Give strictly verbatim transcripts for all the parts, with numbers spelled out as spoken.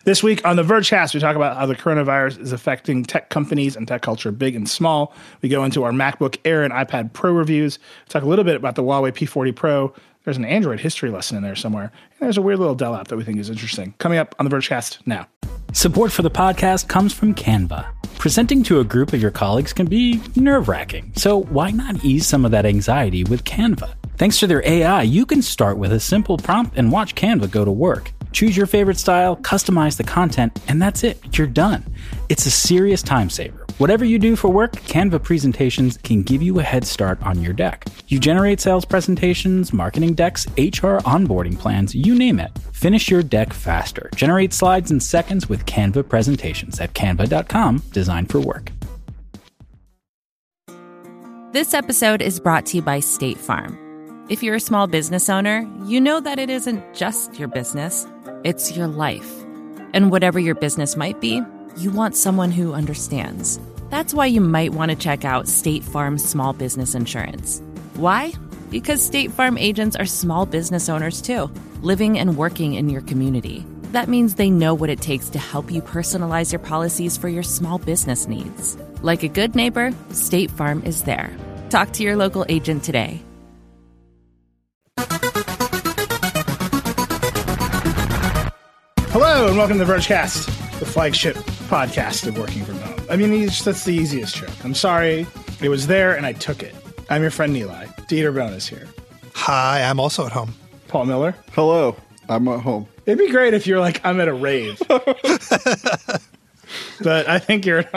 This week on the Vergecast, we talk about how the coronavirus is affecting tech companies and tech culture, big and small. We go into our MacBook Air and iPad Pro reviews. We talk a little bit about the Huawei P forty Pro. There's an Android history lesson in there somewhere. And there's a weird little Dell app that we think is interesting. Coming up on the Vergecast now. Support for the podcast comes from Canva. Presenting to a group of your colleagues can be nerve-wracking, so why not ease some of that anxiety with Canva? Thanks to their A I, you can start with a simple prompt and watch Canva go to work. Choose your favorite style, customize the content, and that's it. You're done. It's a serious time saver. Whatever you do for work, Canva presentations can give you a head start on your deck. You generate sales presentations, marketing decks, H R onboarding plans, you name it. Finish your deck faster. Generate slides in seconds with Canva presentations at canva dot com, designed for work. This episode is brought to you by State Farm. If you're a small business owner, you know that it isn't just your business, it's your life. And whatever your business might be, you want someone who understands. That's why you might want to check out State Farm's small business insurance. Why? Because State Farm agents are small business owners too, living and working in your community. That means they know what it takes to help you personalize your policies for your small business needs. Like a good neighbor, State Farm is there. Talk to your local agent today. Hello and welcome to the Vergecast, the flagship podcast of working from home. I mean, it's, that's the easiest trick. I'm sorry. It was there and I took it. I'm your friend Nilay. Dieter Bohn is here. Hi, I'm also at home. Paul Miller. Hello, I'm at home. It'd be great if you're like, I'm at a rave. But I think you're at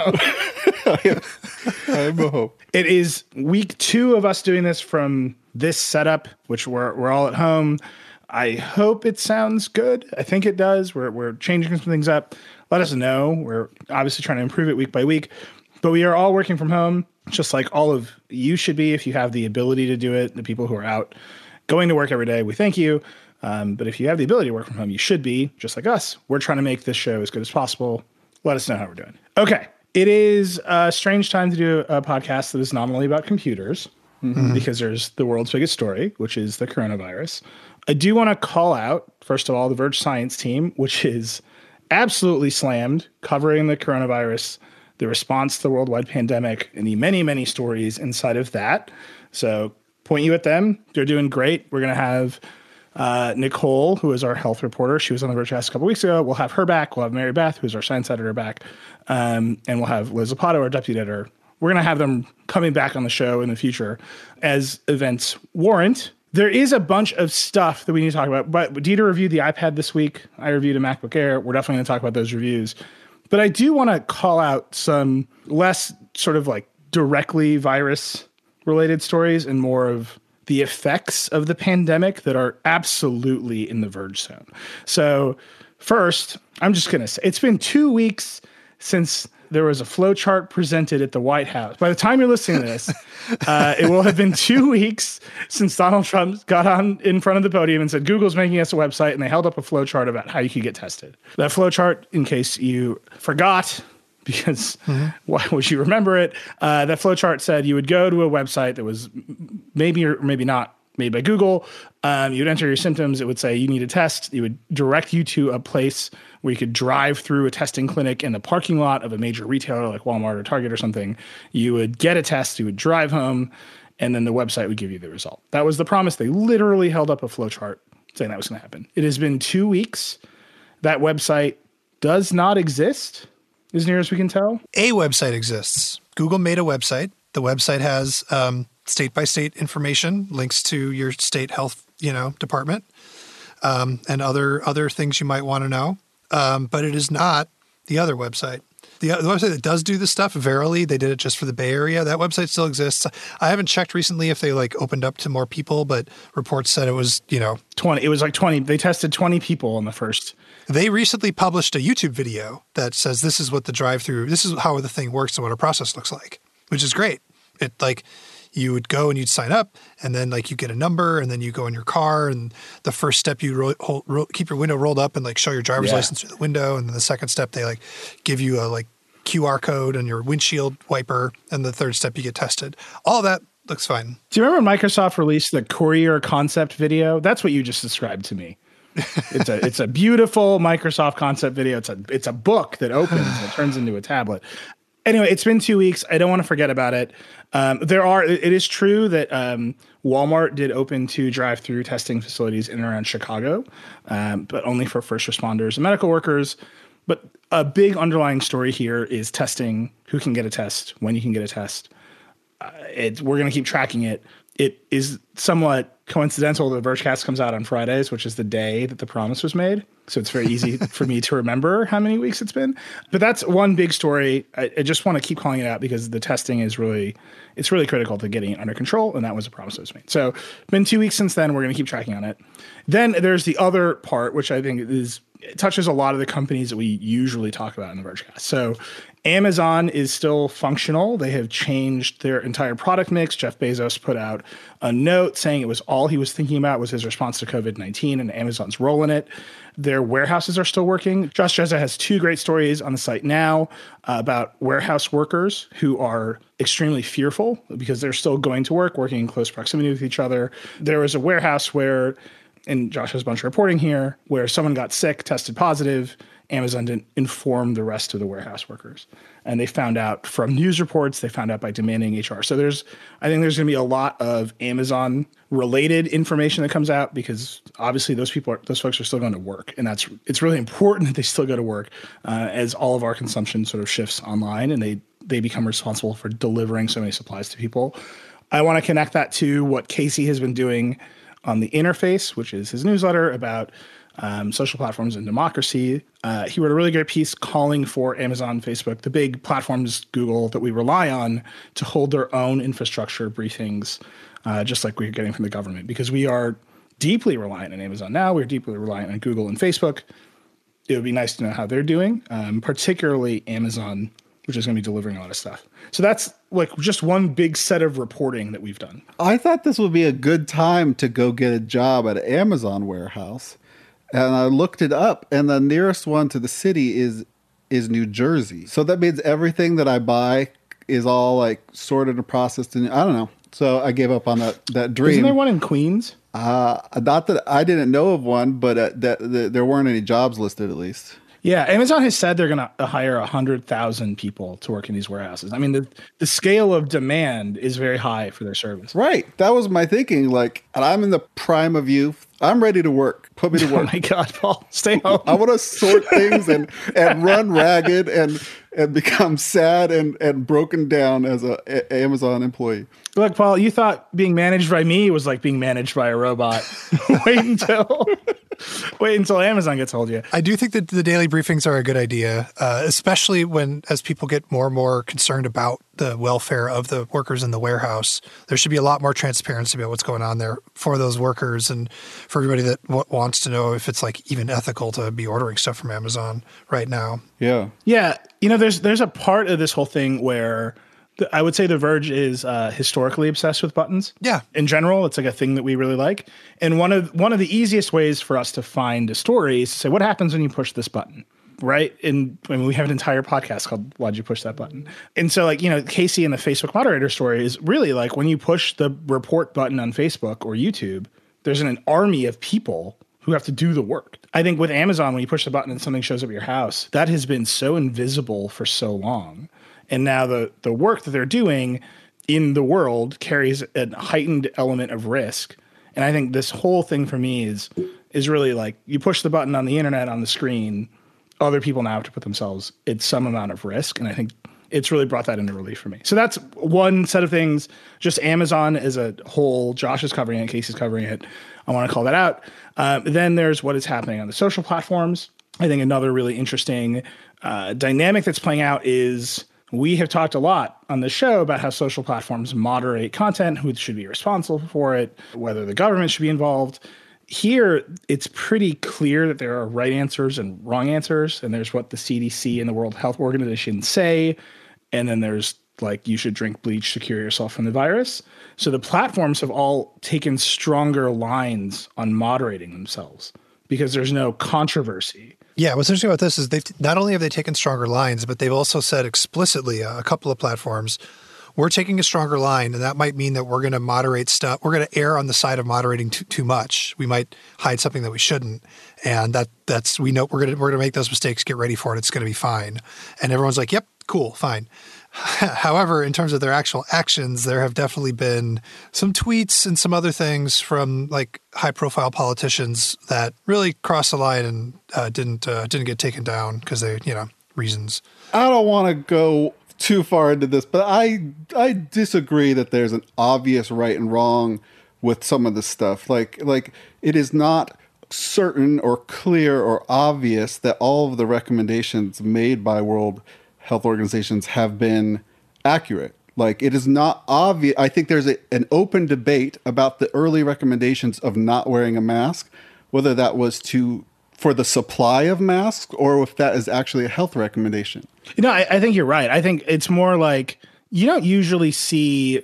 home. I'm at home. It is week two of us doing this from this setup, which we're we're all at home. I hope it sounds good. I think it does. We're we're changing some things up. Let us know. We're obviously trying to improve it week by week. But we are all working from home, just like all of you should be if you have the ability to do it. The people who are out going to work every day, we thank you. Um, but if you have the ability to work from home, you should be, just like us. We're trying to make this show as good as possible. Let us know how we're doing. Okay. It is a strange time to do a podcast that is not only about computers, mm-hmm. because there's the world's biggest story, which is the coronavirus. I do want to call out, first of all, the Verge Science team, which is absolutely slammed, covering the coronavirus, the response to the worldwide pandemic, and the many, many stories inside of that. So point you at them. They're doing great. We're going to have uh, Nicole, who is our health reporter. She was on the Vergecast a couple weeks ago. We'll have her back. We'll have Mary Beth, who's our science editor, back. Um, and we'll have Liz Zapato, our deputy editor. We're going to have them coming back on the show in the future as events warrant. There is a bunch of stuff that we need to talk about, but Dieter reviewed the iPad this week. I reviewed a MacBook Air. We're definitely going to talk about those reviews. But I do want to call out some less sort of like directly virus-related stories and more of the effects of the pandemic that are absolutely in the Verge zone. So first, I'm just going to say, it's been two weeks since there was a flowchart presented at the White House. By the time you're listening to this, uh, it will have been two weeks since Donald Trump got on in front of the podium and said, Google's making us a website, and they held up a flowchart about how you could get tested. That flowchart, in case you forgot, because mm-hmm. why would you remember it? Uh, that flowchart said you would go to a website that was maybe or maybe not made by Google. Um, you'd enter your symptoms. It would say you need a test. It would direct you to a place where you could drive through a testing clinic in the parking lot of a major retailer like Walmart or Target or something. You would get a test. You would drive home, and then the website would give you the result. That was the promise. They literally held up a flowchart saying that was going to happen. It has been two weeks. That website does not exist, as near as we can tell. A website exists. Google made a website. The website has um, state-by-state information, links to your state health, you know, department, um, and other other things you might want to know. Um, but it is not the other website. The, the website that does do this stuff, Verily, they did it just for the Bay Area. That website still exists. I haven't checked recently if they like opened up to more people, but reports said it was, you know, twenty. It was like twenty. They tested twenty people on the first. They recently published a YouTube video that says this is what the drive-through, this is how the thing works and what a process looks like, which is great. It like you would go and you'd sign up, and then like you get a number, and then you go in your car, and the first step you ro- hold, ro- keep your window rolled up and like show your driver's yeah. license through the window, and then the second step they like give you a like Q R code on your windshield wiper, and the third step you get tested. All that looks fine. Do you remember Microsoft released the Courier concept video? That's what you just described to me. It's a it's a beautiful Microsoft concept video. It's a it's a book that opens and it turns into a tablet. Anyway, it's been two weeks. I don't want to forget about it. Um, there are. It is true that um, Walmart did open two drive-through testing facilities in and around Chicago, um, but only for first responders and medical workers. But a big underlying story here is testing. Who can get a test? When you can get a test? Uh, it, we're going to keep tracking it. It is somewhat coincidental that Vergecast comes out on Fridays, which is the day that the promise was made. So it's very easy for me to remember how many weeks it's been. But that's one big story. I, I just want to keep calling it out because the testing is really, it's really critical to getting it under control. And that was a promise that was made. So been two weeks since then. We're going to keep tracking on it. Then there's the other part, which I think is it touches a lot of the companies that we usually talk about in the Vergecast. So Amazon is still functional. They have changed their entire product mix. Jeff Bezos put out a note saying it was all he was thinking about was his response to COVID nineteen, and Amazon's role in it. Their warehouses are still working. Josh Jezza has two great stories on the site now uh, about warehouse workers who are extremely fearful because they're still going to work, working in close proximity with each other. There was a warehouse where, and Josh has a bunch of reporting here, where someone got sick, tested positive. Amazon didn't inform the rest of the warehouse workers. And they found out from news reports, they found out by demanding H R. So there's, I think there's going to be a lot of Amazon related information that comes out because obviously those people, are, those folks are still going to work. And that's, it's really important that they still go to work uh, as all of our consumption sort of shifts online and they, they become responsible for delivering so many supplies to people. I want to connect that to what Casey has been doing on the Interface, which is his newsletter about Um, social platforms and democracy. Uh, he wrote a really great piece calling for Amazon, Facebook, the big platforms, Google, that we rely on to hold their own infrastructure briefings, uh, just like we're getting from the government, because we are deeply reliant on Amazon now. We're deeply reliant on Google and Facebook. It would be nice to know how they're doing, um, particularly Amazon, which is going to be delivering a lot of stuff. So that's like just one big set of reporting that we've done. I thought this would be a good time to go get a job at an Amazon warehouse. And I looked it up, and the nearest one to the city is is New Jersey. So that means everything that I buy is all like sorted and processed. And I don't know. So I gave up on that that dream. Isn't there one in Queens? Uh, not that I didn't know of one, but uh, that, that there weren't any jobs listed at least. Yeah, Amazon has said they're going to hire one hundred thousand people to work in these warehouses. I mean, the, the scale of demand is very high for their service. Right. That was my thinking. Like, and I'm in the prime of youth. I'm ready to work. Put me to work. Oh my God, Paul, stay home. I want to sort things and, and run ragged and and become sad and, and broken down as a, a Amazon employee. Look, Paul, you thought being managed by me was like being managed by a robot. Wait until wait until Amazon gets hold of you. I do think that the daily briefings are a good idea, uh, especially when as people get more and more concerned about the welfare of the workers in the warehouse. There should be a lot more transparency about what's going on there for those workers and for everybody that w- wants to know if it's like even ethical to be ordering stuff from Amazon right now. Yeah. Yeah. You know, there's there's a part of this whole thing where the, I would say The Verge is uh, historically obsessed with buttons. Yeah. In general, it's like a thing that we really like. And one of one of the easiest ways for us to find a story is to say, what happens when you push this button? Right. And I mean, we have an entire podcast called Why'd You Push That Button? And so like, you know, Casey and the Facebook moderator story is really like when you push the report button on Facebook or YouTube, there's an army of people who have to do the work. I think with Amazon, when you push the button and something shows up at your house, that has been so invisible for so long. And now the the work that they're doing in the world carries a heightened element of risk. And I think this whole thing for me is is really like you push the button on the internet on the screen, other people now have to put themselves at some amount of risk. And I think it's really brought that into relief for me. So that's one set of things. Just Amazon as a whole. Josh is covering it. Casey's covering it. I want to call that out. Um, then there's what is happening on the social platforms. I think another really interesting uh, dynamic that's playing out is we have talked a lot on the show about how social platforms moderate content, who should be responsible for it, whether the government should be involved. Here, it's pretty clear that there are right answers and wrong answers, and there's what the C D C and the World Health Organization say, and then there's like you should drink bleach to cure yourself from the virus. So the platforms have all taken stronger lines on moderating themselves because there's no controversy. Yeah, what's interesting about this is they've not only have they taken stronger lines, but they've also said explicitly uh, a couple of platforms, we're taking a stronger line, and that might mean that we're going to moderate stuff. We're going to err on the side of moderating too, too much. We might hide something that we shouldn't, and that that's we know we're going to we're going to make those mistakes. Get ready for it. It's going to be fine. And everyone's like, "Yep, cool, fine." However, in terms of their actual actions, there have definitely been some tweets and some other things from like high-profile politicians that really crossed the line and uh, didn't uh, didn't get taken down because they, you know, reasons. I don't want to go too far into this, but I I disagree that there's an obvious right and wrong with some of this stuff. Like like it is not certain or clear or obvious that all of the recommendations made by World Health Organizations have been accurate. Like it is not obvious. I think there's a, an open debate about the early recommendations of not wearing a mask, whether that was to for the supply of masks or if that is actually a health recommendation. You know, I, I think you're right. I think it's more like you don't usually see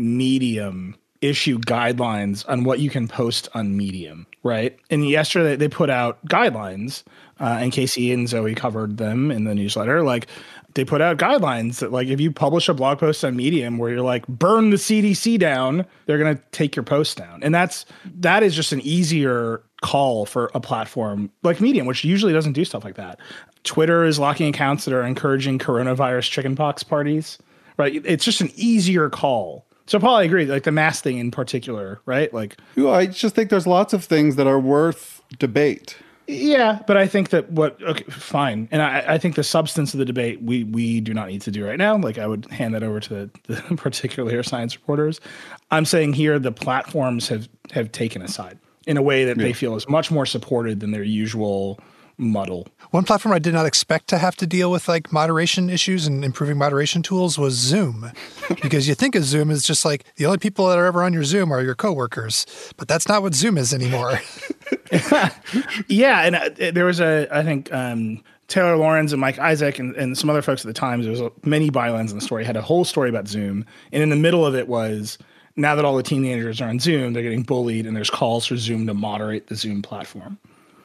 Medium issue guidelines on what you can post on Medium, right? And yesterday they put out guidelines, uh, and Casey and Zoe covered them in the newsletter. Like they put out guidelines that like if you publish a blog post on Medium where you're like burn the C D C down, they're going to take your post down. And that's that is just an easier call for a platform like Medium, which usually doesn't do stuff like that. Twitter is locking accounts that are encouraging coronavirus chickenpox parties, right? It's just an easier call. So Paul, I agree, like the mask thing in particular, right? Like, Well, I just think there's lots of things that are worth debate. yeah, but I think that what, okay, fine. And I, I think the substance of the debate, we we do not need to do right now. Like I would hand that over to the, the particular science reporters. I'm saying here the platforms have, have taken a side in a way that yeah. they feel is much more supported than their usual muddle. One platform I did not expect to have to deal with like moderation issues and improving moderation tools was Zoom. Because you think of Zoom as just like the only people that are ever on your Zoom are your coworkers, but that's not what Zoom is anymore. Yeah, and uh, there was a, I think, um, Taylor Lorenz and Mike Isaac and, and some other folks at the Times, there was a, many bylines in the story, had a whole story about Zoom. And in the middle of it was, now that all the teenagers are on Zoom, they're getting bullied and there's calls for Zoom to moderate the Zoom platform.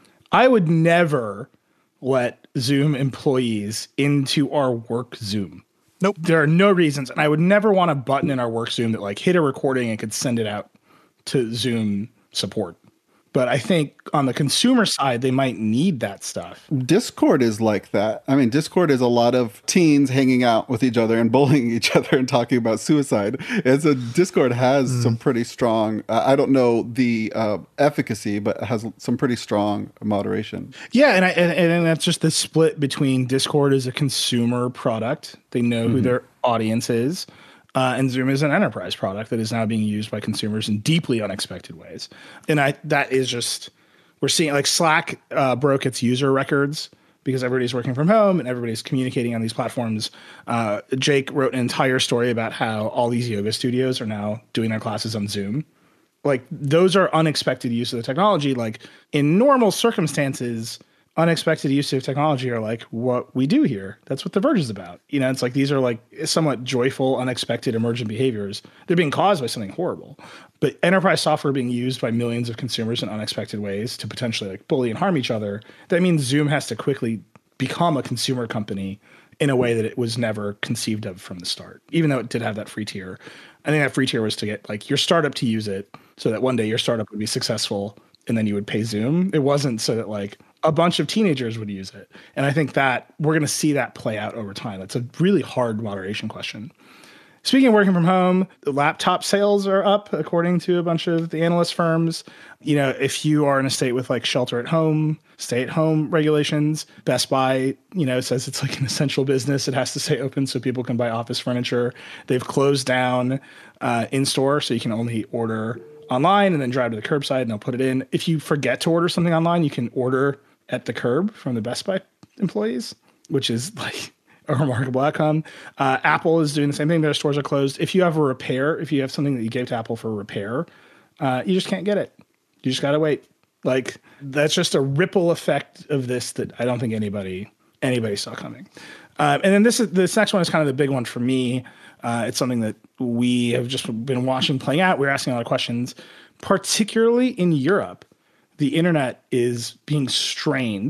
I would never let Zoom employees into our work Zoom. Nope. There are no reasons. And I would never want a button in our work Zoom that like hit a recording and could send it out to Zoom support. But I think on the consumer side, they might need that stuff. Discord is like that. I mean, Discord is a lot of teens hanging out with each other and bullying each other and talking about suicide. And so Discord has mm. some pretty strong, uh, I don't know the uh, efficacy, but it has some pretty strong moderation. Yeah, and, I, and, and that's just the split between Discord as a consumer product. They know mm-hmm. who their audience is. Uh, and Zoom is an enterprise product that is now being used by consumers in deeply unexpected ways. And I that is just, we're seeing like Slack uh, broke its user records because everybody's working from home and everybody's communicating on these platforms. Uh, Jake wrote an entire story about how all these yoga studios are now doing their classes on Zoom. Like those are unexpected use of the technology. Like in normal circumstances, unexpected use of technology are like what we do here. That's what The Verge is about. You know, it's like these are like somewhat joyful, unexpected emergent behaviors. They're being caused by something horrible. But enterprise software being used by millions of consumers in unexpected ways to potentially like bully and harm each other, that means Zoom has to quickly become a consumer company in a way that it was never conceived of from the start, even though it did have that free tier. I think that free tier was to get like your startup to use it so that one day your startup would be successful and then you would pay Zoom. It wasn't so that like a bunch of teenagers would use it. And I think that we're going to see that play out over time. That's a really hard moderation question. Speaking of working from home, the laptop sales are up according to a bunch of the analyst firms. You know, if you are in a state with like shelter at home, stay at home regulations, Best Buy, you know, says it's like an essential business. It has to stay open so people can buy office furniture. They've closed down uh, in store so you can only order online and then drive to the curbside and they'll put it in. If you forget to order something online, you can order at the curb from the Best Buy employees, which is like a remarkable outcome. Uh, Apple is doing the same thing. Their stores are closed. If you have a repair, if you have something that you gave to Apple for repair, uh, you just can't get it. You just got to wait. Like that's just a ripple effect of this that I don't think anybody anybody saw coming. Uh, and then this is this next one is kind of the big one for me. Uh, it's something that we have just been watching playing out. We're asking a lot of questions, particularly in Europe. The internet is being strained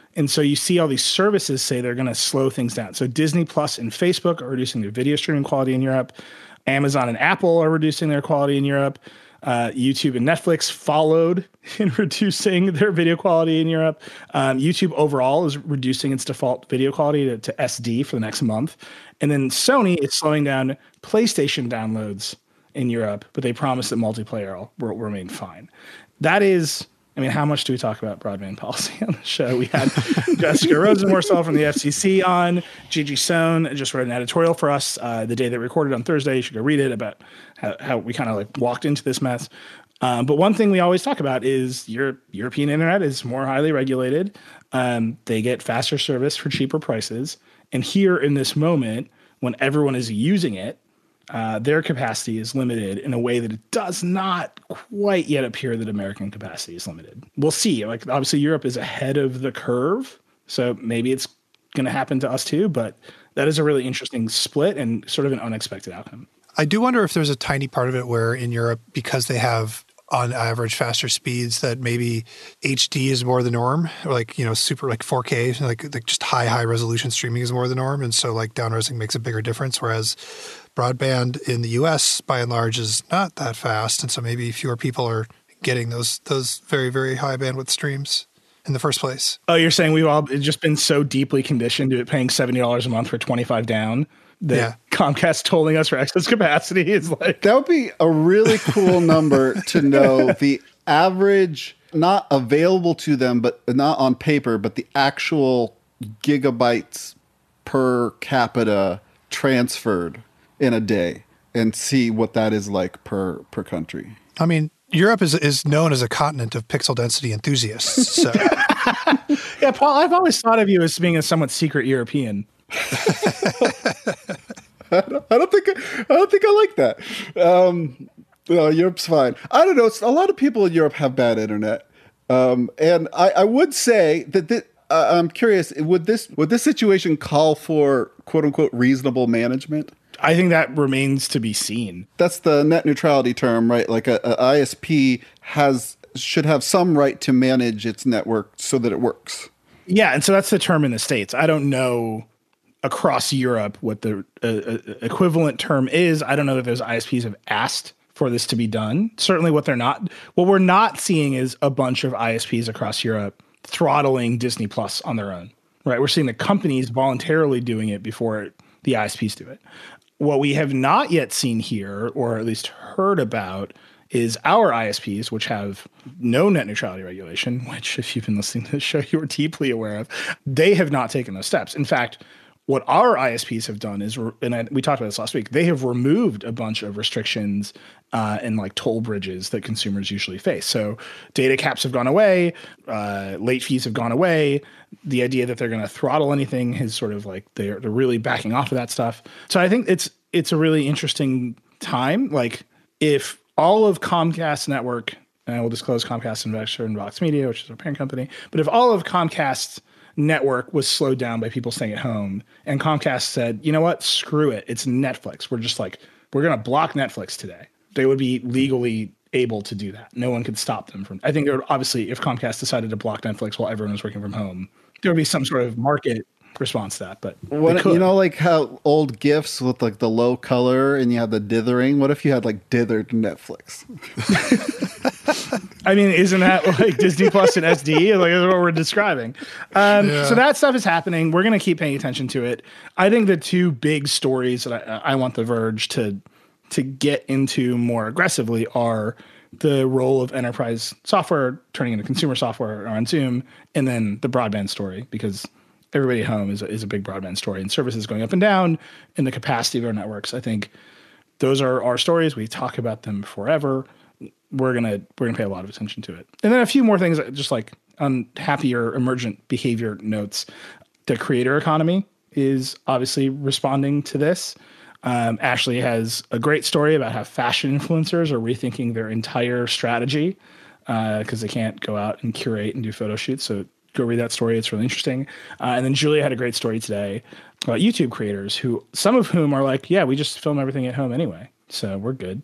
And so you see all these services say they're going to slow things down. So Disney Plus and Facebook are reducing their video streaming quality in Europe. Amazon and Apple are reducing their quality in Europe. Uh, YouTube and Netflix followed in reducing their video quality in Europe. Um, YouTube overall is reducing its default video quality to, to S D for the next month. And then Sony is slowing down PlayStation downloads in Europe, but they promise that multiplayer will, will remain fine. That is... I mean, how much do we talk about broadband policy on the show? We had Jessica Rosenworcel from the F C C on. Gigi Sohn just wrote an editorial for us uh, the day that we recorded on Thursday. You should go read it about how, how we kind of like walked into this mess. Um, but one thing we always talk about is your European internet is more highly regulated. Um, they get faster service for cheaper prices. And here in this moment, when everyone is using it, Uh, their capacity is limited in a way that it does not quite yet appear that American capacity is limited. We'll see. Like, obviously, Europe is ahead of the curve, so maybe it's going to happen to us too. But that is a really interesting split and sort of an unexpected outcome. I do wonder if there's a tiny part of it where in Europe, because they have on average faster speeds, that maybe H D is more the norm, or like, you know, super like four K, like, like just high, high resolution streaming is more the norm. And so like downresing makes a bigger difference. Whereas broadband in the U S by and large is not that fast. And so maybe fewer people are getting those, those very, very high bandwidth streams in the first place. Oh, you're saying we've all just been so deeply conditioned to it paying seventy dollars a month for twenty-five down that yeah. Comcast tolling us for excess capacity is like... That would be a really cool number to know the average, not available to them, but not on paper, but the actual gigabytes per capita transferred in a day, and see what that is like per, per country. I mean, Europe is is known as a continent of pixel density enthusiasts. So. Yeah, Paul, I've always thought of you as being a somewhat secret European. I, don't, I don't think I don't think I like that. Um, no, Europe's fine. I don't know. A lot of people in Europe have bad internet, um, and I, I would say that th- uh, I'm curious. Would this would this situation call for quote unquote reasonable management? I think that remains to be seen. That's the net neutrality term, right? Like a, a I S P has should have some right to manage its network so that it works. Yeah, and so that's the term in the States. I don't know across Europe what the uh, uh, equivalent term is. I don't know that those I S Ps have asked for this to be done. Certainly what they're not, what we're not seeing is a bunch of I S Ps across Europe throttling Disney Plus on their own, right? We're seeing the companies voluntarily doing it before the I S Ps do it. What we have not yet seen here, or at least heard about, is our I S Ps, which have no net neutrality regulation, which if you've been listening to the show, you're deeply aware of. They have not taken those steps. In fact, what our I S Ps have done is, and I, we talked about this last week, they have removed a bunch of restrictions uh, and like toll bridges that consumers usually face. So data caps have gone away, uh, late fees have gone away. The idea that they're going to throttle anything is sort of like they're they're really backing off of that stuff. So I think it's it's a really interesting time. Like if all of Comcast network, and I will disclose Comcast investor in Vox Media, which is our parent company, but if all of Comcast's network was slowed down by people staying at home, and Comcast said, you know what, screw it, it's Netflix. We're just like, we're going to block Netflix today. They would be legally able to do that. No one could stop them from, I think there would obviously, if Comcast decided to block Netflix while everyone was working from home, there would be some sort of market response to that. But what, you know, like how old GIFs with like the low color and you have the dithering. What if you had like dithered Netflix? I mean, isn't that like Disney Plus and S D? Like that's what we're describing. Um, yeah. So that stuff is happening. We're going to keep paying attention to it. I think the two big stories that I, I want The Verge to to get into more aggressively are the role of enterprise software turning into consumer software on Zoom, and then the broadband story, because everybody at home is a, is a big broadband story, and services going up and down, and the capacity of our networks. I think those are our stories. We talk about them forever. We're gonna we're gonna pay a lot of attention to it, and then a few more things, just like on happier emergent behavior notes. The creator economy is obviously responding to this. Um, Ashley has a great story about how fashion influencers are rethinking their entire strategy because uh, they can't go out and curate and do photo shoots. So go read that story. It's really interesting. Uh, and then Julia had a great story today about YouTube creators, who some of whom are like, yeah, we just film everything at home anyway, so we're good.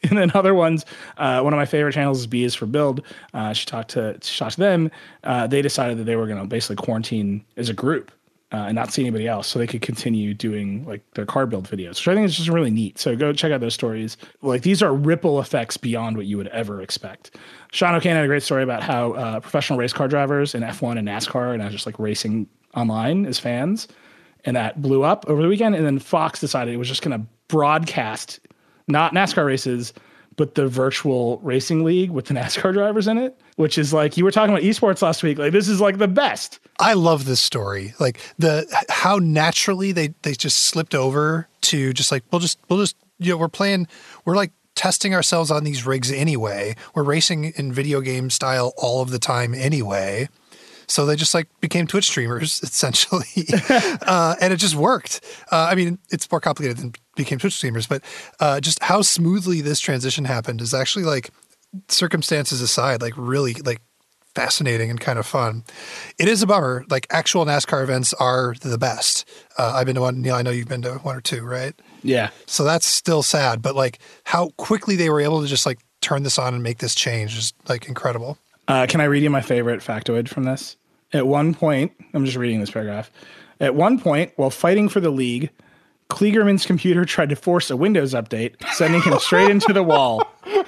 And then other ones, uh, one of my favorite channels is B is for Build. Uh, she talked to she talked to them. Uh, they decided that they were going to basically quarantine as a group uh, and not see anybody else, so they could continue doing like their car build videos, which I think is just really neat. So go check out those stories. Like these are ripple effects beyond what you would ever expect. Sean O'Kane had a great story about how uh, professional race car drivers in F one and NASCAR and just like racing online as fans, and that blew up over the weekend. And then Fox decided it was just going to broadcast not NASCAR races, but the virtual racing league with the NASCAR drivers in it, which is like, you were talking about esports last week. Like, this is like the best. I love this story. Like the, how naturally they, they just slipped over to just like, we'll just, we'll just, you know, we're playing, we're like testing ourselves on these rigs anyway. We're racing in video game style all of the time anyway. So they just like became Twitch streamers essentially. uh, and it just worked. Uh, I mean, it's more complicated than became Twitch streamers, but uh, just how smoothly this transition happened is actually like, circumstances aside, like really like fascinating and kind of fun. It is a bummer. Like actual NASCAR events are the best. Uh, I've been to one, Neil, I know you've been to one or two, right? Yeah. So that's still sad, but like how quickly they were able to just like turn this on and make this change is like incredible. Uh, can I read you my favorite factoid from this? At one point, I'm just reading this paragraph. At one point, while fighting for the league, Kligerman's computer tried to force a Windows update, sending him straight into the wall.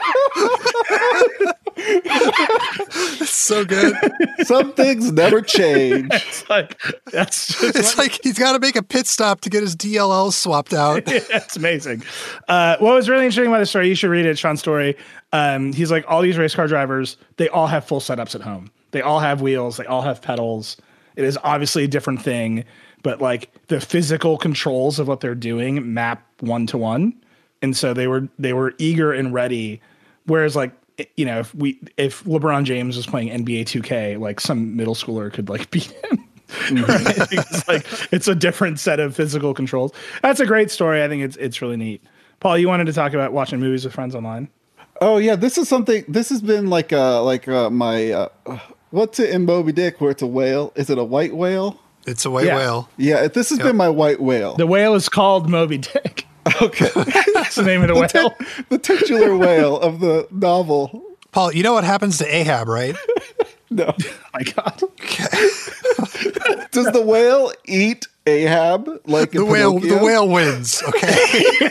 It's so good. Some things never change. It's like, that's just It's like he's got to make a pit stop to get his D L L swapped out. That's amazing. Uh, what was really interesting about the story, you should read it, Sean's story. Um, he's like, all these race car drivers, they all have full setups at home. They all have wheels. They all have pedals. It is obviously a different thing, but like the physical controls of what they're doing map one to one. And so they were, they were eager and ready. Whereas like, you know, if we, if LeBron James was playing N B A two K, like some middle schooler could like beat him. Right? It's like, it's a different set of physical controls. That's a great story. I think it's, it's really neat. Paul, you wanted to talk about watching movies with friends online. Oh yeah, this is something. This has been like uh like uh, my uh, what's it in Moby Dick where it's a whale? Is it a white whale? It's a white Yeah. whale. Yeah, this has Yep. been my white whale. The whale is called Moby Dick. Okay, That's the name of the the, whale. ti- the titular whale of the novel. Paul, you know what happens to Ahab, right? No, Oh my God. does the whale eat Ahab like in The whale, Pinocchio? the whale wins. Okay.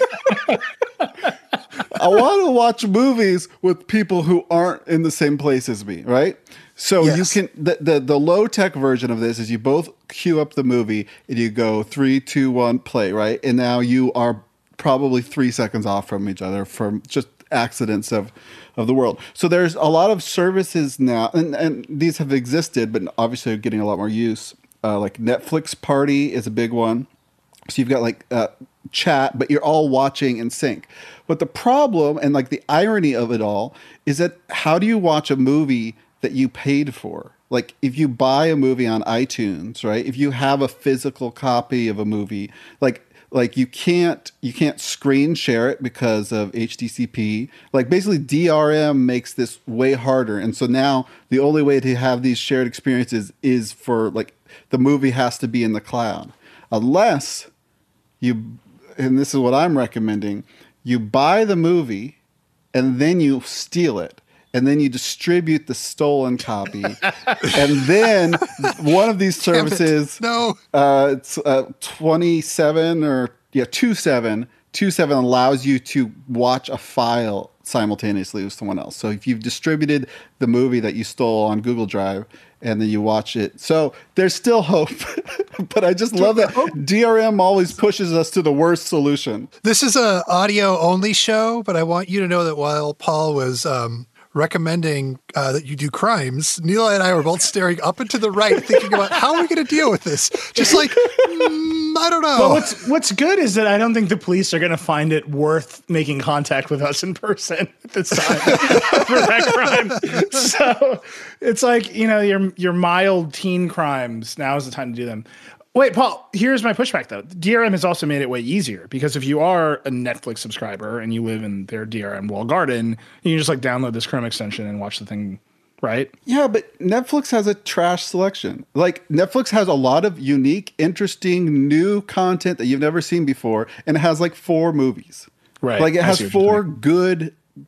I want to watch movies with people who aren't in the same place as me, right? So Yes. you can the, the the low tech version of this is you both queue up the movie and you go three, two, one, play, right? And now you are probably three seconds off from each other from just accidents of of the world. So there's a lot of services now, and, and these have existed, but obviously are getting a lot more use. Uh, like Netflix Party is a big one. So you've got like uh, chat, but you're all watching in sync. But the problem and like the irony of it all is that how do you watch a movie that you paid for? Like if you buy a movie on iTunes, right? If you have a physical copy of a movie, like like you can't you can't screen share it because of H D C P. Like basically D R M makes this way harder. And so now the only way to have these shared experiences is for like the movie has to be in the cloud. Unless you, and this is what I'm recommending, you buy the movie and then you steal it. And then you distribute the stolen copy. And then one of these Damn it. services, No. uh, it's uh, twenty-seven or yeah, twenty-seven, twenty-seven allows you to watch a file simultaneously with someone else. So if you've distributed the movie that you stole on Google Drive and then you watch it. So there's still hope. But I just love that D R M always pushes us to the worst solution. This is a audio only show, but I want you to know that while Paul was um, recommending uh, that you do crimes, Neil and I were both staring up and to the right, thinking about how are we going to deal with this? Just like, mm, I don't know. But what's what's good is that I don't think the police are going to find it worth making contact with us in person at this time for that crime. So it's like, you know, your your mild teen crimes. Now is the time to do them. Wait, Paul, here's my pushback though. D R M has also made it way easier because if you are a Netflix subscriber and you live in their D R M walled garden, you can just like download this Chrome extension and watch the thing, right? Yeah, but Netflix has a trash selection. Like Netflix has a lot of unique, interesting, new content that you've never seen before, and it has like four movies. Right. Like it I has see what you're four saying. good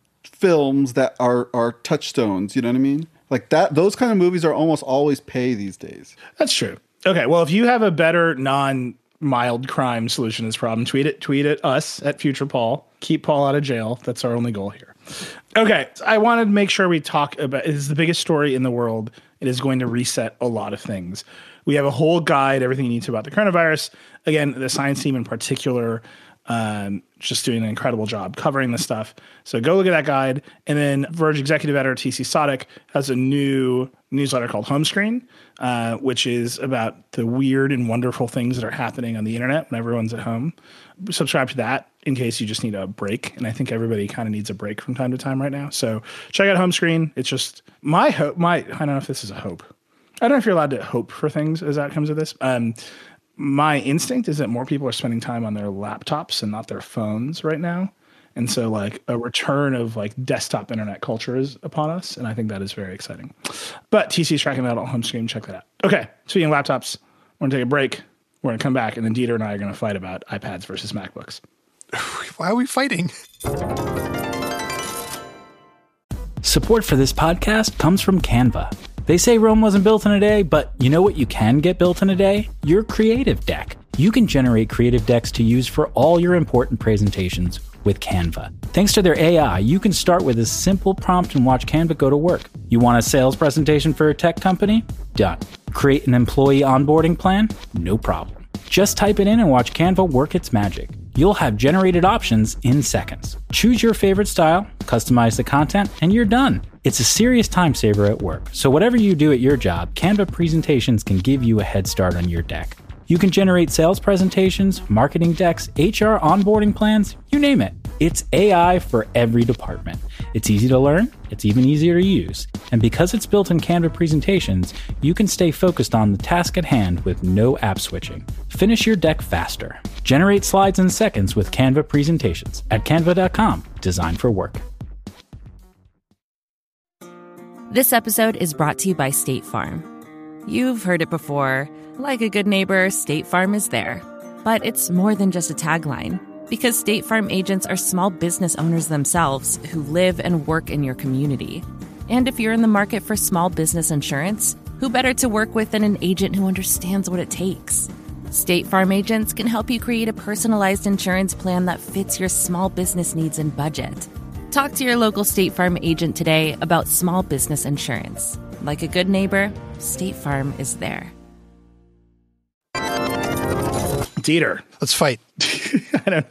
films that are are touchstones. You know what I mean? Like that. Those kind of movies are almost always pay these days. That's true. Okay, well, if you have a better non-mild crime solution to this problem, tweet it. Tweet at us at Future Paul. Keep Paul out of jail. That's our only goal here. Okay, I wanted to make sure we talk about. It is the biggest story in the world. It is going to reset a lot of things. We have a whole guide, everything you need to about the coronavirus. Again, the science team in particular, um, just doing an incredible job covering this stuff. So go look at that guide. And then Verge executive editor T C Sadek has a new newsletter called Home Screen, uh, which is about the weird and wonderful things that are happening on the internet when everyone's at home. Subscribe to that in case you just need a break. And I think everybody kind of needs a break from time to time right now. So check out Home Screen. It's just my hope. My, I don't know if this is a hope. I don't know if you're allowed to hope for things as outcomes of this. Um, my instinct is that more people are spending time on their laptops and not their phones right now. And so like a return of like desktop internet culture is upon us. And I think that is very exciting. But T C's tracking that on Home Screen. Check that out. Okay. Speaking of laptops, we're going to take a break. We're going to come back. And then Dieter and I are going to fight about iPads versus MacBooks. Why are we fighting? Support for this podcast comes from Canva. They say Rome wasn't built in a day, but you know what you can get built in a day? Your creative deck. You can generate creative decks to use for all your important presentations with Canva. Thanks to their A I, you can start with a simple prompt and watch Canva go to work. You want a sales presentation for a tech company? Done. Create an employee onboarding plan? No problem. Just type it in and watch Canva work its magic. You'll have generated options in seconds. Choose your favorite style, customize the content, and you're done. It's a serious time saver at work. So whatever you do at your job, Canva presentations can give you a head start on your deck. You can generate sales presentations, marketing decks, H R onboarding plans, you name it. It's A I for every department. It's easy to learn, it's even easier to use. And because it's built in Canva presentations, you can stay focused on the task at hand with no app switching. Finish your deck faster. Generate slides in seconds with Canva presentations at canva dot com, designed for work. This episode is brought to you by State Farm. You've heard it before. Like a good neighbor, State Farm is there. But it's more than just a tagline. Because State Farm agents are small business owners themselves who live and work in your community. And if you're in the market for small business insurance, who better to work with than an agent who understands what it takes? State Farm agents can help you create a personalized insurance plan that fits your small business needs and budget. Talk to your local State Farm agent today about small business insurance. Like a good neighbor, State Farm is there. Dieter. Let's fight. I don't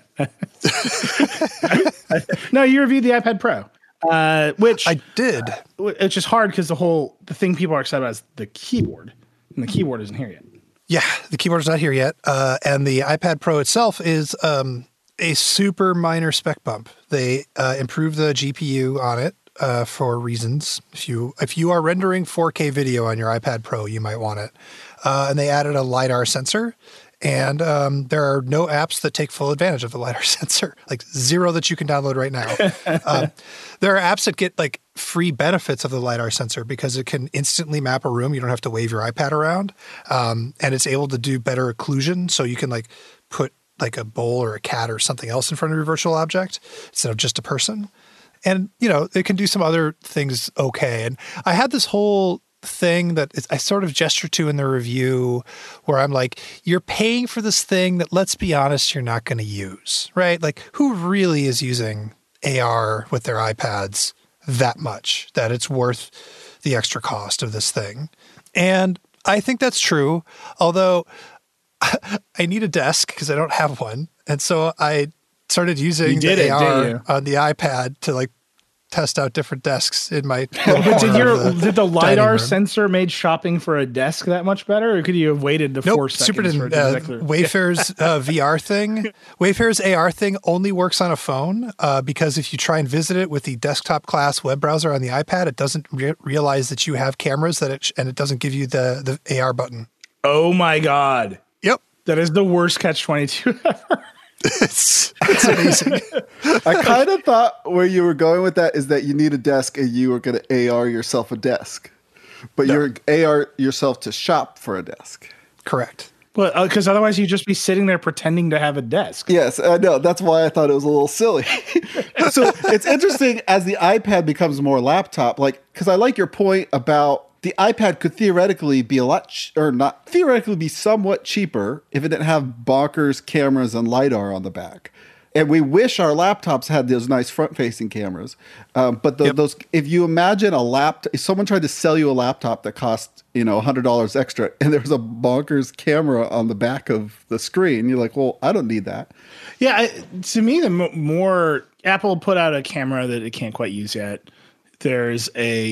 No, you reviewed the iPad Pro, uh, which I did. Which is hard because the whole the thing people are excited about is the keyboard, and the keyboard isn't here yet. Yeah, the keyboard is not here yet, uh, and the iPad Pro itself is um, a super minor spec bump. They uh, improved the G P U on it uh, for reasons. If you if you are rendering four K video on your iPad Pro, you might want it. Uh, and they added a LiDAR sensor. And um, there are no apps that take full advantage of the LiDAR sensor, like zero that you can download right now. um, there are apps that get like free benefits of the LiDAR sensor because it can instantly map a room. You don't have to wave your iPad around. Um, and it's able to do better occlusion. So you can like put like a bowl or a cat or something else in front of your virtual object instead of just a person. And, you know, it can do some other things okay. And I had this whole thing that is, I sort of gesture to in the review where I'm like, you're paying for this thing that, let's be honest, you're not going to use, right? Like who really is using A R with their iPads that much that it's worth the extra cost of this thing? And I think that's true, although I need a desk because I don't have one. And so I started using the it, A R on the iPad to like test out different desks in my but did your the did the LiDAR sensor made shopping for a desk that much better, or could you have waited the nope, four seconds super didn't, for it to uh, exactly Wayfair's uh, V R thing Wayfair's A R thing only works on a phone uh, because if you try and visit it with the desktop class web browser on the iPad, it doesn't re- realize that you have cameras that it sh- and it doesn't give you the the A R button. Oh my god. Yep. That is the worst catch twenty-two ever. It's, it's amazing. I kind of thought where you were going with that is that you need a desk and you were going to A R yourself a desk, but no. You're A R yourself to shop for a desk. Correct. Well, because otherwise you'd just be sitting there pretending to have a desk. Yes, I know. That's why I thought it was a little silly. So it's interesting as the iPad becomes more laptop, like, because I like your point about the iPad could theoretically be a lot, ch- or not theoretically be somewhat cheaper if it didn't have bonkers cameras and LiDAR on the back. And we wish our laptops had those nice front-facing cameras. Um, but the, Yep. those, if you imagine a laptop, if someone tried to sell you a laptop that cost, you know, one hundred dollars extra, and there was a bonkers camera on the back of the screen, you're like, well, I don't need that. Yeah, I, to me, the mo- more Apple put out a camera that it can't quite use yet. There's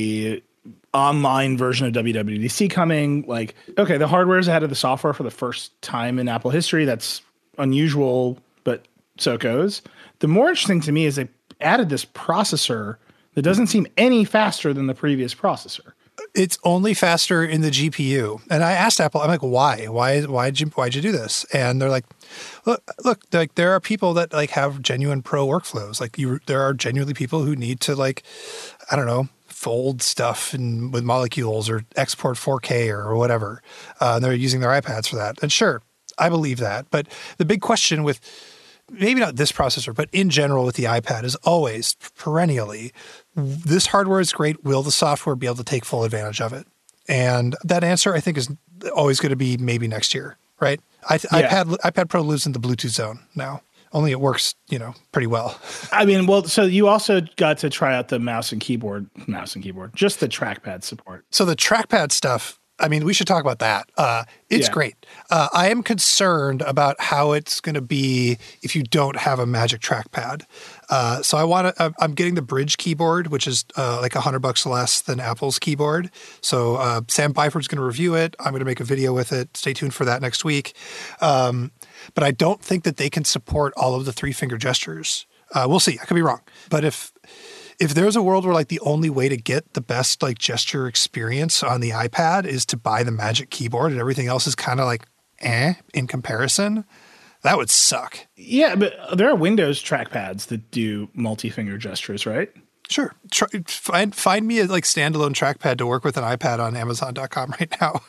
a online version of W W D C coming. Like, okay, the hardware is ahead of the software for the first time in Apple history. That's unusual, but so it goes. The more interesting to me is they added this processor that doesn't seem any faster than the previous processor. It's only faster in the G P U. And I asked Apple, I'm like, why? Why why'd you why'd you do this? And they're like, look, look, like there are people that like have genuine pro workflows. Like you there are genuinely people who need to like, I don't know, fold stuff and with molecules or export four K or whatever. Uh, and they're using their iPads for that. And sure, I believe that. But the big question with maybe not this processor, but in general with the iPad is always perennially, this hardware is great. Will the software be able to take full advantage of it? And that answer, I think, is always going to be maybe next year, right? I, Yeah. iPad iPad Pro lives in the Bluetooth zone now. Only it works, you know, pretty well. I mean, well, so you also got to try out the mouse and keyboard, mouse and keyboard, just the trackpad support. So the trackpad stuff, I mean, we should talk about that. Uh, it's Yeah. great. Uh, I am concerned about how it's going to be if you don't have a Magic Trackpad. Uh, so I want to. I'm getting the Bridge keyboard, which is uh, like a hundred bucks less than Apple's keyboard. So uh, Sam Byford's going to review it. I'm going to make a video with it. Stay tuned for that next week. Um, but I don't think that they can support all of the three finger gestures. Uh, we'll see. I could be wrong. But if If there's a world where like the only way to get the best like gesture experience on the iPad is to buy the Magic Keyboard and everything else is kind of like eh in comparison, that would suck. Yeah, but there are Windows trackpads that do multi-finger gestures, right? Sure. Try, find find me a like standalone trackpad to work with an iPad on Amazon dot com right now.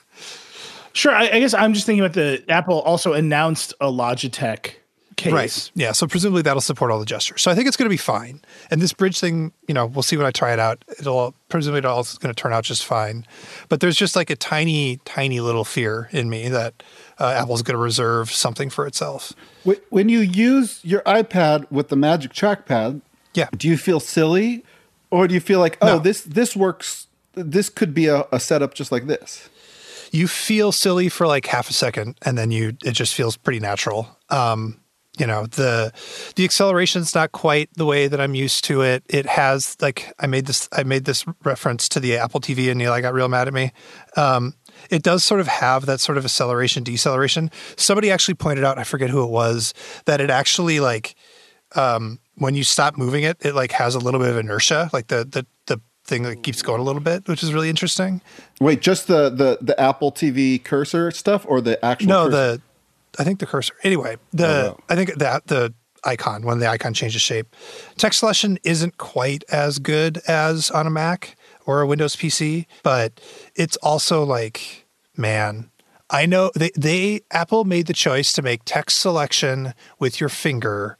Sure. I, I guess I'm just thinking about the Apple also announced a Logitech case. Right. Yeah. So presumably that'll support all the gestures. So I think it's going to be fine. And this Bridge thing, you know, we'll see when I try it out. It'll presumably it all is going to turn out just fine. But there's just like a tiny, tiny little fear in me that uh, Apple's going to reserve something for itself. Wh- When you use your iPad with the Magic Trackpad, Yeah. do you feel silly, or do you feel like, oh, No. this this works? This could be a, a setup just like this. You feel silly for like half a second, and then you it just feels pretty natural. Um, you know, the the acceleration's not quite the way that I'm used to it. It has like I made this I made this reference to the Apple T V, and Eli got real mad at me. Um, it does sort of have that sort of acceleration deceleration. Somebody actually pointed out, I forget who it was, that it actually like um, when you stop moving it, it like has a little bit of inertia, like the the the thing that keeps going a little bit, which is really interesting. Wait, just the the the Apple T V cursor stuff, or the actual? No, cursor? the I think the cursor. Anyway, the Oh, wow. I think that the icon when the icon changes shape, text selection isn't quite as good as on a Mac or a Windows P C, but it's also like, man, I know they they Apple made the choice to make text selection with your finger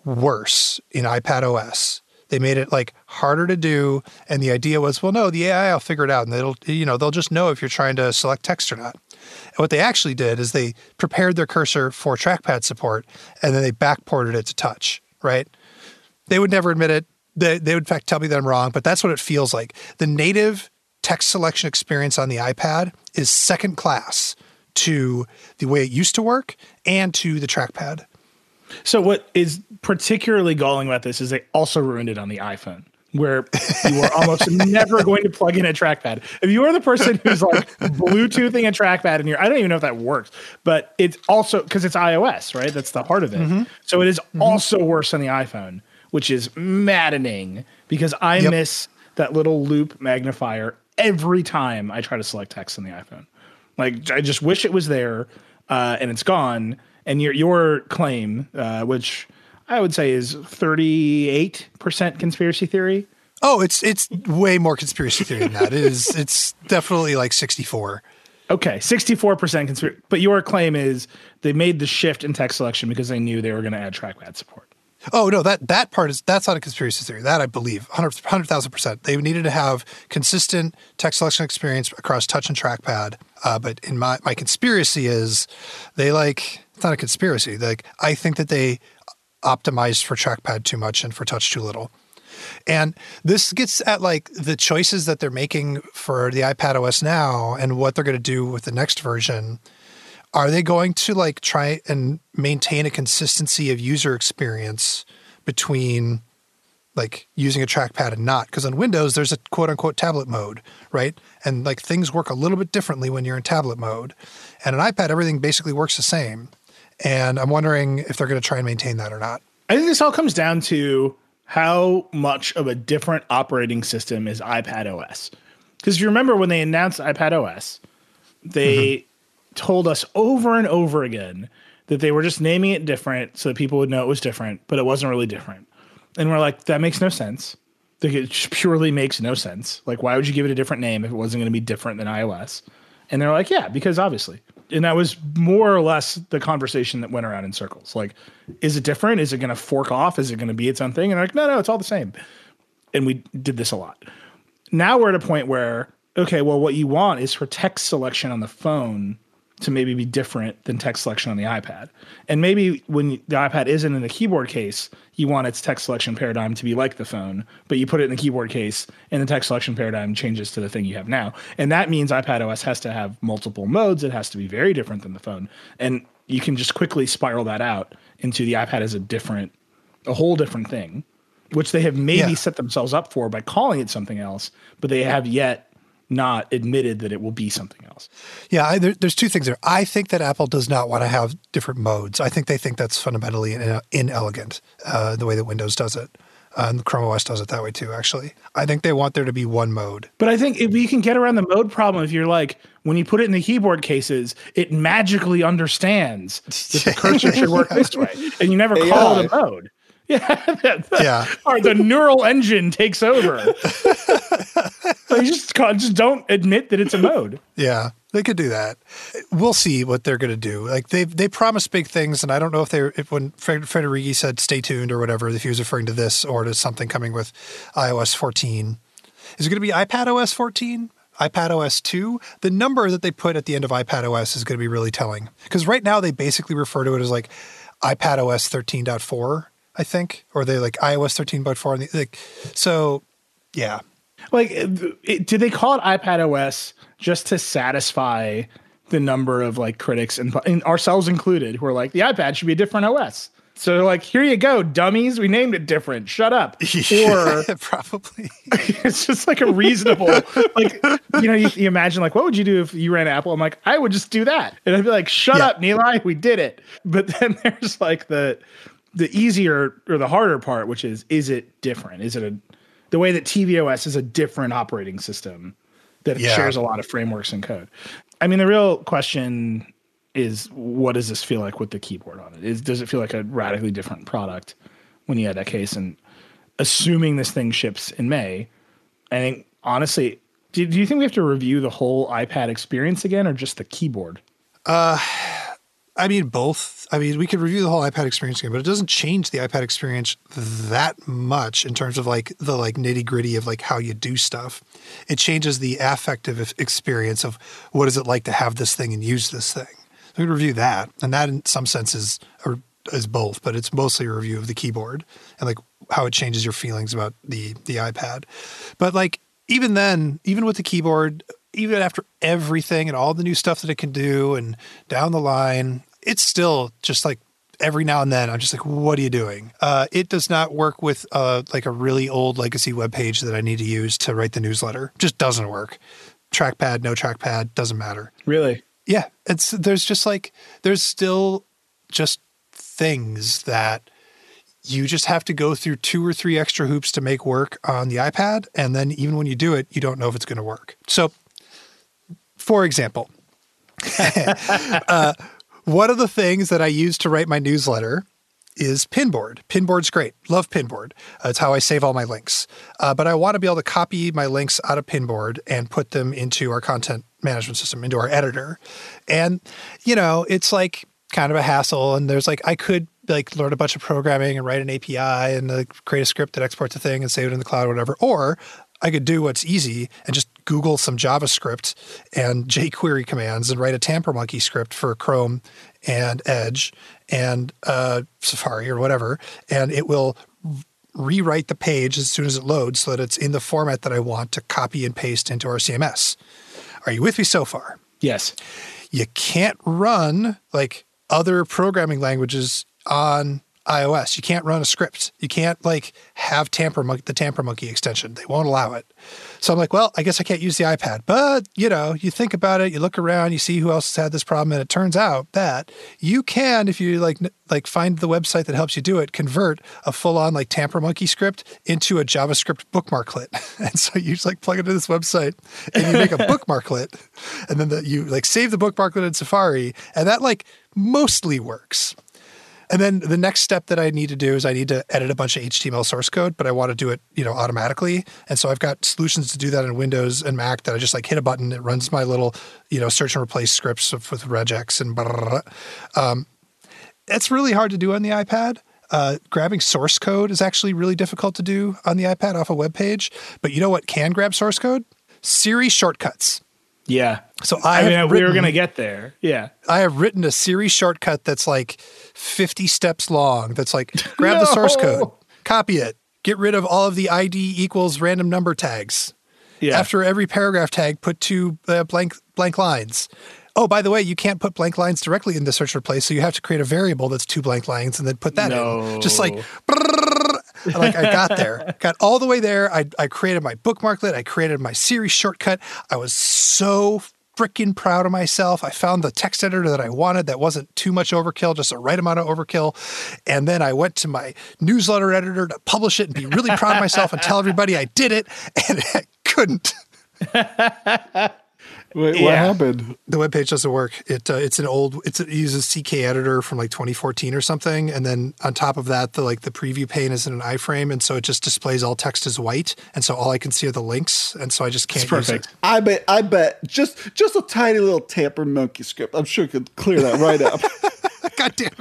worse in iPadOS. They made it like harder to do, and the idea was, well, no, the A I will figure it out, and they'll, you know, they'll just know if you're trying to select text or not. And what they actually did is they prepared their cursor for trackpad support, and then they backported it to touch. Right? They would never admit it. They they would in fact tell me that I'm wrong, but that's what it feels like. The native text selection experience on the iPad is second class to the way it used to work and to the trackpad. So what is particularly galling about this is they also ruined it on the iPhone, where you are almost never going to plug in a trackpad. If you are the person who's like Bluetoothing a trackpad in your, I don't even know if that works, but it's also because it's iOS, right? That's the heart of it. Mm-hmm. So it is mm-hmm. also worse on the iPhone, which is maddening because I yep. miss that little loop magnifier every time I try to select text on the iPhone. Like I just wish it was there, uh, and it's gone. And your your claim, uh, which I would say is thirty-eight percent conspiracy theory. Oh, it's it's way more conspiracy theory than that. It is it's definitely like sixty-four. Okay, sixty-four percent conspiracy. But your claim is they made the shift in text selection because they knew they were going to add trackpad support. Oh, no, that that part is, that's not a conspiracy theory. That I believe, one hundred thousand percent. They needed to have consistent text selection experience across touch and trackpad. Uh, but in my, my conspiracy is they like, it's not a conspiracy. Like, I think that they optimized for trackpad too much and for touch too little. And this gets at like the choices that they're making for the iPadOS now and what they're going to do with the next version. Are they going to like try and maintain a consistency of user experience between like using a trackpad and not? Because on Windows, there's a quote unquote tablet mode, right? And like things work a little bit differently when you're in tablet mode. And an iPad, everything basically works the same. And I'm wondering if they're going to try and maintain that or not. I think this all comes down to how much of a different operating system is iPadOS. Because if you remember when they announced iPadOS, they mm-hmm. told us over and over again that they were just naming it different so that people would know it was different, but it wasn't really different. And we're like, that makes no sense. It just purely makes no sense. Like, why would you give it a different name if it wasn't going to be different than iOS? And they're like, yeah, because obviously. And that was more or less the conversation that went around in circles. Like, is it different? Is it going to fork off? Is it going to be its own thing? And they're like, no, no, it's all the same. And we did this a lot. Now we're at a point where, okay, well, what you want is for text selection on the phone to maybe be different than text selection on the iPad. And maybe when the iPad isn't in the keyboard case, you want its text selection paradigm to be like the phone, but you put it in the keyboard case and the text selection paradigm changes to the thing you have now. And that means iPadOS has to have multiple modes. It has to be very different than the phone. And you can just quickly spiral that out into the iPad as a different, a whole different thing, which they have maybe yeah. set themselves up for by calling it something else, but they have yet not admitted that it will be something else. Yeah, I, there, there's two things there. I think that Apple does not want to have different modes. I think they think that's fundamentally in, inelegant, uh, the way that Windows does it. Uh, and Chrome O S does it that way too, actually. I think they want there to be one mode. But I think if you can get around the mode problem, if you're like, when you put it in the keyboard cases, it magically understands that the cursor should work this way. And you never call it a mode. Yeah, the, yeah. Or the neural engine takes over. So you just just don't admit that it's a mode. Yeah, they could do that. We'll see what they're going to do. Like they they promised big things, and I don't know if they if when Fred, Federighi said "stay tuned" or whatever, if he was referring to this or to something coming with iOS fourteen. Is it going to be iPadOS fourteen? iPadOS two? The number that they put at the end of iPadOS is going to be really telling, because right now they basically refer to it as like iPadOS thirteen point four. I think, or they like iOS thirteen point four. Like, so, yeah. Like, it, did they call it iPadOS just to satisfy the number of like critics and, and ourselves included who are like, the iPad should be a different O S? So they're like, here you go, dummies. We named it different. Shut up. Yeah, or probably it's just like a reasonable, like, you know, you, you imagine like, what would you do if you ran Apple? I'm like, I would just do that. And I'd be like, shut yeah. up, Nilay. We did it. But then there's like the, the easier or the harder part, which is, is it different? Is it a, the way that tvOS is a different operating system that yeah. shares a lot of frameworks and code? I mean, the real question is, what does this feel like with the keyboard on it? Is, does it feel like a radically different product when you had that case? And assuming this thing ships in May, I think, honestly, do, do you think we have to review the whole iPad experience again or just the keyboard? Uh, I mean, both. I mean, we could review the whole iPad experience again, but it doesn't change the iPad experience that much in terms of like the like nitty gritty of like how you do stuff. It changes the affective experience of what is it like to have this thing and use this thing. So we could review that, and that in some senses or is both, but it's mostly a review of the keyboard and like how it changes your feelings about the the iPad. But like even then, even with the keyboard, even after everything and all the new stuff that it can do and down the line, it's still just like every now and then I'm just like, what are you doing? Uh, it does not work with uh, like a really old legacy web page that I need to use to write the newsletter. Just doesn't work. Trackpad, no trackpad, doesn't matter. Really? Yeah. It's there's just like there's still just things that you just have to go through two or three extra hoops to make work on the iPad. And then even when you do it, you don't know if it's going to work. So for example, uh, one of the things that I use to write my newsletter is Pinboard. Pinboard's great. Love Pinboard. Uh, it's how I save all my links. Uh, but I want to be able to copy my links out of Pinboard and put them into our content management system, into our editor. And, you know, it's like kind of a hassle. And there's like, I could like learn a bunch of programming and write an A P I and uh, create a script that exports a thing and save it in the cloud or whatever. Or I could do what's easy and just Google some JavaScript and jQuery commands and write a TamperMonkey script for Chrome and Edge and uh, Safari or whatever. And it will rewrite the page as soon as it loads so that it's in the format that I want to copy and paste into our C M S. Are you with me so far? Yes. You can't run like other programming languages on iOS. You can't run a script. You can't like have TamperMonkey, the TamperMonkey extension. They won't allow it. So I'm like, well, I guess I can't use the iPad. But, you know, you think about it, you look around, you see who else has had this problem, and it turns out that you can, if you like like find the website that helps you do it, convert a full-on like TamperMonkey script into a JavaScript bookmarklet. And so you just like plug it into this website and you make a bookmarklet, and then the, you like save the bookmarklet in Safari, and that like mostly works. And then the next step that I need to do is I need to edit a bunch of H T M L source code, but I want to do it, you know, automatically. And so I've got solutions to do that in Windows and Mac that I just like hit a button. It runs my little, you know, search and replace scripts with regex and blah, blah, blah. Um, it's really hard to do on the iPad. Uh, grabbing source code is actually really difficult to do on the iPad off a web page. But you know what can grab source code? Siri shortcuts. Yeah. So I, I mean, have we written, were going to get there. Yeah. I have written a Siri shortcut that's like fifty steps long. That's like, grab No. the source code, copy it, get rid of all of the I D equals random number tags. Yeah. After every paragraph tag, put two uh, blank blank lines. Oh, by the way, you can't put blank lines directly in the search replace, so you have to create a variable that's two blank lines and then put that No. in. Just like, like I got there, got all the way there. I, I created my bookmarklet. I created my Siri shortcut. I was so freaking proud of myself. I found the text editor that I wanted that wasn't too much overkill, just the right amount of overkill. And then I went to my newsletter editor to publish it and be really proud of myself and tell everybody I did it, and I couldn't. Wait, Yeah. what happened? The webpage doesn't work. It uh, it's an old it's it uses C K editor from like twenty fourteen or something, and then on top of that, the like the preview pane is in an iframe, and so it just displays all text as white, and so all I can see are the links, and so I just can't It's use perfect. it. I bet, I bet, just just a tiny little TamperMonkey script. I'm sure could clear that right up. God damn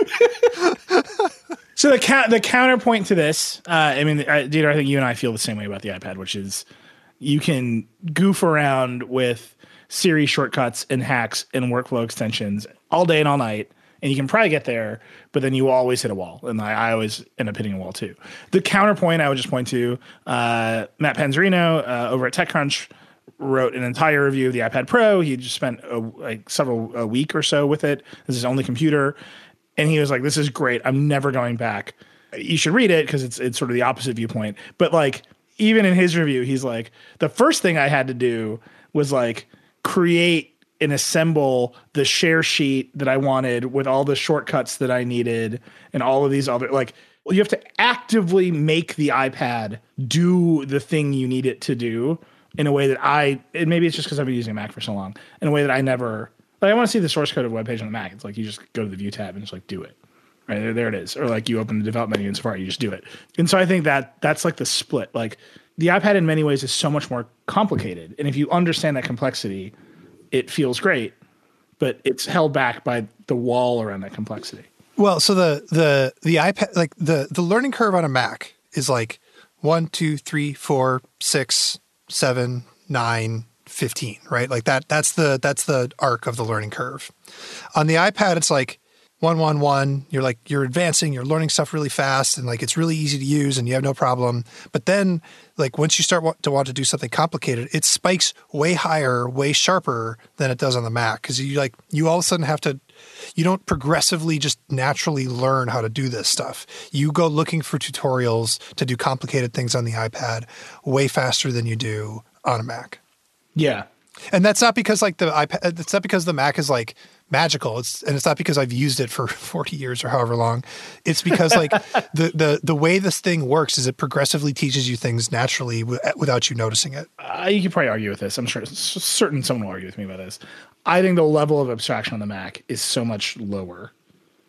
it! So the ca- the counterpoint to this, uh, I mean, I, Dieter, I think you and I feel the same way about the iPad, which is you can goof around with Siri shortcuts and hacks and workflow extensions all day and all night, and you can probably get there, but then you always hit a wall, and I, I always end up hitting a wall too. The counterpoint I would just point to, uh, Matt Panzerino uh, over at TechCrunch wrote an entire review of the iPad Pro. He just spent a, like several a week or so with it. This is his only computer, and he was like, "This is great. I'm never going back." You should read it because it's it's sort of the opposite viewpoint. But like even in his review, he's like, the first thing I had to do was like create and assemble the share sheet that I wanted with all the shortcuts that I needed and all of these other, like, well, you have to actively make the iPad do the thing you need it to do in a way that I, and maybe it's just because I've been using a Mac for so long, in a way that I never, like, I want to see the source code of a web page on the Mac. It's like you just go to the view tab and just like do it. Right there, there it is. Or like you open the development menu in Safari, you just do it. And so I think that that's like the split. Like the iPad in many ways is so much more complicated. And if you understand that complexity, it feels great, but it's held back by the wall around that complexity. Well, so the the the iPad, like the the learning curve on a Mac is like one, two, three, four, six, seven, nine, fifteen, right? Like that. That's the that's the arc of the learning curve. On the iPad, it's like one, one, one. You're like you're advancing, you're learning stuff really fast, and like it's really easy to use, and you have no problem. But then, like once you start to want to do something complicated, it spikes way higher, way sharper than it does on the Mac, because you like you all of a sudden have to. You don't progressively just naturally learn how to do this stuff. You go looking for tutorials to do complicated things on the iPad way faster than you do on a Mac. Yeah. And that's not because like the iPad, it's not because the Mac is like magical. It's and it's not because I've used it for forty years or however long. It's because like the, the, the way this thing works is it progressively teaches you things naturally w- without you noticing it. Uh, you could probably argue with this. I'm sure certain someone will argue with me about this. I think the level of abstraction on the Mac is so much lower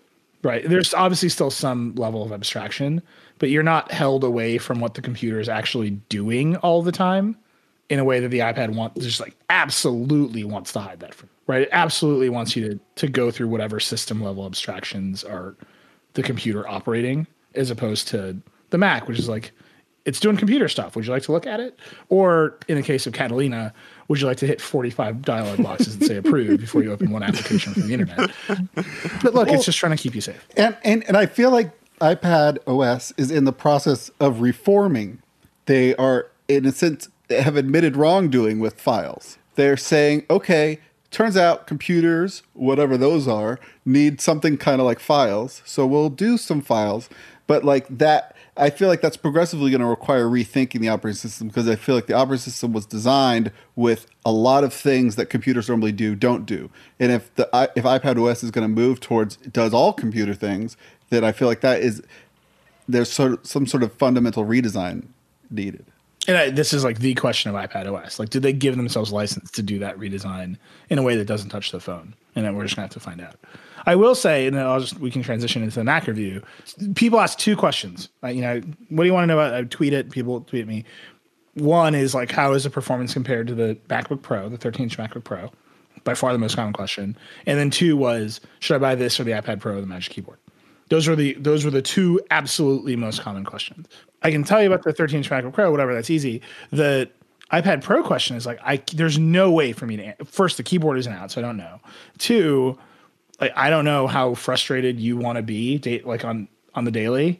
Right. There's obviously still some level of abstraction, but you're not held away from what the computer is actually doing all the time in a way that the iPad wants, just like absolutely wants to hide that from, right? It absolutely wants you to, to go through whatever system level abstractions are the computer operating, as opposed to the Mac, which is like, it's doing computer stuff. Would you like to look at it? Or in the case of Catalina, would you like to hit forty-five dialog boxes that say approve before you open one application from the internet? But look, well, it's just trying to keep you safe. And, and and I feel like iPad O S is in the process of reforming. They are, in a sense, have admitted wrongdoing with files. They're saying, okay, turns out computers, whatever those are, need something kind of like files. So we'll do some files. But like that, I feel like that's progressively going to require rethinking the operating system, because I feel like the operating system was designed with a lot of things that computers normally do, don't do. And if the if iPad O S is going to move towards does all computer things, then I feel like that is there's sort of some sort of fundamental redesign needed. And I, this is like the question of iPad O S. Like, did they give themselves license to do that redesign in a way that doesn't touch the phone? And then we're just going to have to find out. I will say, and then I'll just we can transition into the Mac review. People ask two questions. Like, you know, what do you want to know about? I tweet it. People tweet at me. One is like, how is the performance compared to the MacBook Pro, the thirteen inch MacBook Pro? By far the most common question. And then two was, should I buy this or the iPad Pro or the Magic Keyboard? Those were the those were the two absolutely most common questions. I can tell you about the thirteen inch MacBook Pro, whatever. That's easy. The iPad Pro question is like, I there's no way for me to. First, the keyboard isn't out, so I don't know. Two, like I don't know how frustrated you want to be, date like on on the daily.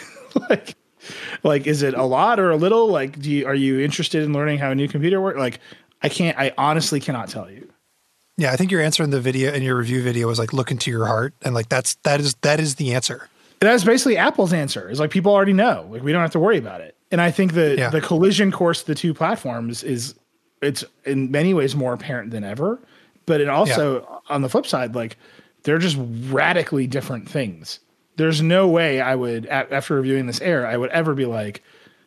like, like is it a lot or a little? Like, do you, are you interested in learning how a new computer works? Like, I can't. I honestly cannot tell you. Yeah, I think your answer in the video in your review video was like, look into your heart, and like that's that is that is the answer. That's basically Apple's answer. Is like people already know. Like we don't have to worry about it. And I think the yeah. the collision course of the two platforms is it's in many ways more apparent than ever. But it also yeah. on the flip side, like they're just radically different things. There's no way I would after reviewing this Air, I would ever be like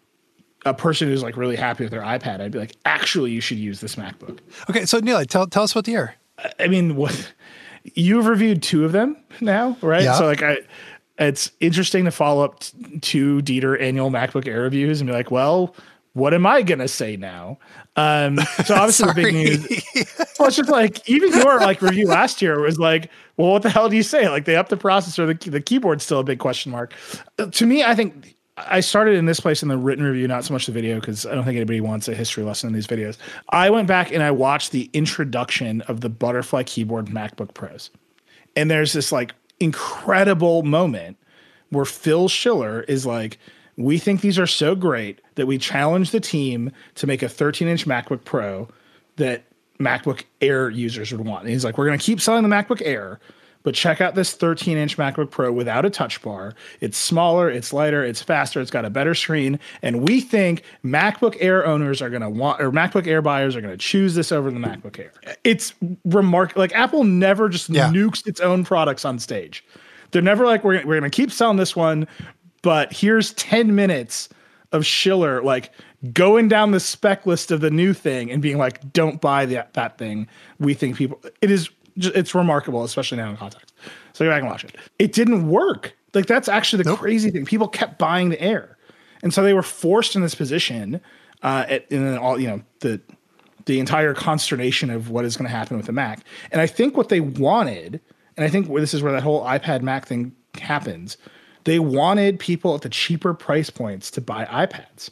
a person who's like really happy with their iPad. I'd be like, actually, you should use this MacBook. Okay, so Neil, tell tell us about the Air. I mean, what you've reviewed two of them now, right? Yeah. So like I. It's interesting to follow up t- two Dieter annual MacBook Air reviews and be like, well, what am I going to say now? Um, so obviously the big news, well, it's just like, even your like review last year was like, well, what the hell do you say? Like they upped the processor, the, the keyboard's still a big question mark. Uh, to me, I think I started in this place in the written review, not so much the video, because I don't think anybody wants a history lesson in these videos. I went back and I watched the introduction of the Butterfly Keyboard MacBook Pros. And there's this like, incredible moment where Phil Schiller is like, we think these are so great that we challenge the team to make a thirteen inch MacBook Pro that MacBook Air users would want. And he's like, we're going to keep selling the MacBook Air, but check out this thirteen inch MacBook Pro without a touch bar. It's smaller, it's lighter, it's faster, it's got a better screen. And we think MacBook Air owners are going to want, or MacBook Air buyers are going to choose this over the MacBook Air. It's remarkable. Like Apple never just yeah. nukes its own products on stage. They're never like, we're, we're going to keep selling this one, but here's ten minutes of Schiller, like going down the spec list of the new thing and being like, don't buy that, that thing. We think people, it is, it's remarkable, especially now in context. So go back and watch it. It didn't work. Like that's actually the nope. crazy thing. People kept buying the Air, and so they were forced in this position. Uh, at, and then all you know the the entire consternation of what is going to happen with the Mac. And I think what they wanted, and I think this is where that whole iPad Mac thing happens. They wanted people at the cheaper price points to buy iPads,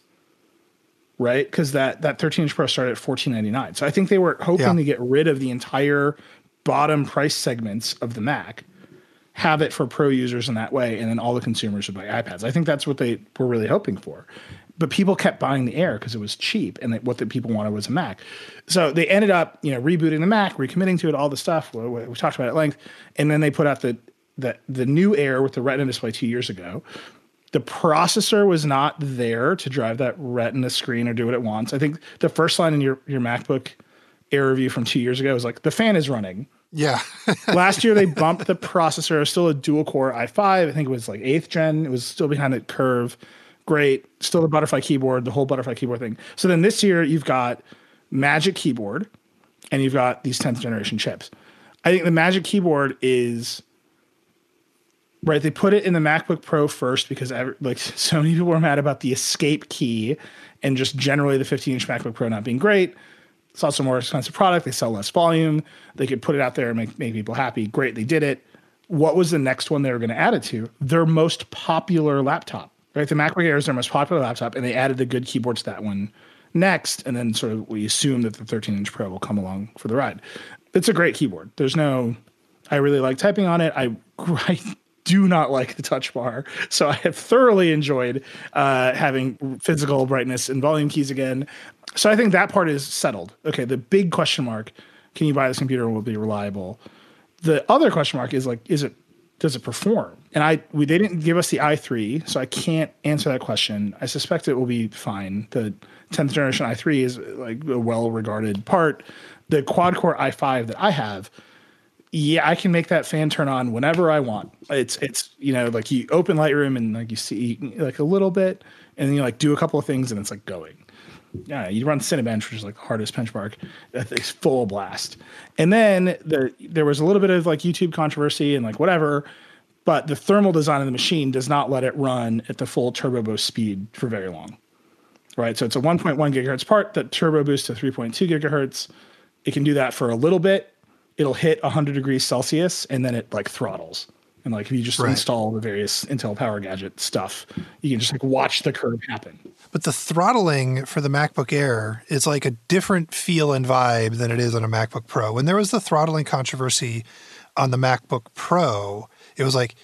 right? Because that that thirteen inch Pro started at fourteen ninety-nine. So I think they were hoping yeah. to get rid of the entire bottom price segments of the Mac, have it for pro users in that way, and then all the consumers would buy iPads. I think that's what they were really hoping for. But people kept buying the Air because it was cheap, and what the people wanted was a Mac. So they ended up, you know, rebooting the Mac, recommitting to it, all the stuff. We, we talked about it at length. And then they put out the, the, the new Air with the Retina display two years ago. The processor was not there to drive that Retina screen or do what it wants. I think the first line in your, your MacBook Air review from two years ago was like, the fan is running. Yeah. Last year, they bumped the processor. It was still a dual-core i five. I think it was like eighth gen. It was still behind the curve. Great. Still the Butterfly keyboard, the whole Butterfly keyboard thing. So then this year, you've got Magic Keyboard, and you've got these tenth generation chips. I think the Magic Keyboard is right? They put it in the MacBook Pro first because every, like so many people were mad about the escape key and just generally the fifteen inch MacBook Pro not being great. It's also a more expensive product. They sell less volume. They could put it out there and make, make people happy. Great, they did it. What was the next one they were going to add it to? Their most popular laptop, right? The MacBook Air is their most popular laptop, and they added the good keyboard to that one next. And then sort of we assume that the thirteen inch Pro will come along for the ride. It's a great keyboard. There's no, I really like typing on it. I, I do not like the touch bar. So I have thoroughly enjoyed uh, having physical brightness and volume keys again. So I think that part is settled. Okay, the big question mark, can you buy this computer and will it be reliable? The other question mark is like, is it, does it perform? And I, we, they didn't give us the i three, so I can't answer that question. I suspect it will be fine. The tenth generation i three is like a well-regarded part. The quad-core i five that I have, yeah, I can make that fan turn on whenever I want. It's, it's you know, like you open Lightroom and like you see like a little bit, and then you like do a couple of things and it's like going. Yeah, you run Cinebench, which is like the hardest benchmark. It's full blast. And then the, there was a little bit of like YouTube controversy and like whatever, but the thermal design of the machine does not let it run at the full turbo boost speed for very long, right? So it's a one point one gigahertz part that turbo boosts to three point two gigahertz. It can do that for a little bit. It'll hit one hundred degrees Celsius and then it like throttles. And like if you just right. install the various Intel Power Gadget stuff, you can just like watch the curve happen. But the throttling for the MacBook Air is like a different feel and vibe than it is on a MacBook Pro. When there was the throttling controversy on the MacBook Pro, it was like,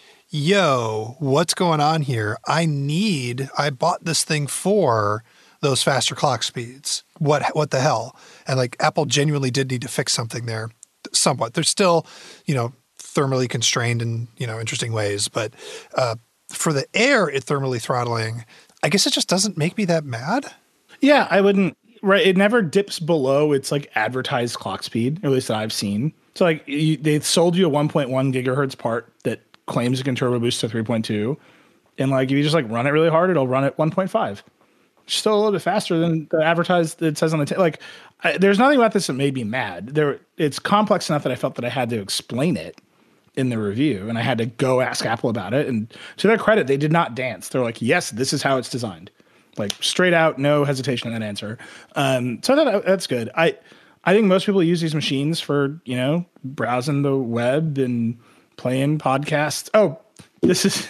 yo, what's going on here? I need, I bought this thing for those faster clock speeds. What, what the hell? And like Apple genuinely did need to fix something there somewhat. There's still, you know, thermally constrained in, you know, interesting ways. But uh, for the Air, it thermally throttling, I guess it just doesn't make me that mad. Yeah, I wouldn't, right. It never dips below its like advertised clock speed, at least that I've seen. So like you, they sold you a one point one gigahertz part that claims it can turbo boost to three point two. And like, if you just like run it really hard, it'll run at one point five. Still a little bit faster than the advertised that it says on the, t- like I, there's nothing about this that made me mad. There, it's complex enough that I felt that I had to explain it in the review and I had to go ask Apple about it. And to their credit, they did not dance. They're like, yes, this is how it's designed. Like straight out, no hesitation in that answer. Um, so I thought that's good. I, I think most people use these machines for, you know, browsing the web and playing podcasts. Oh, this is,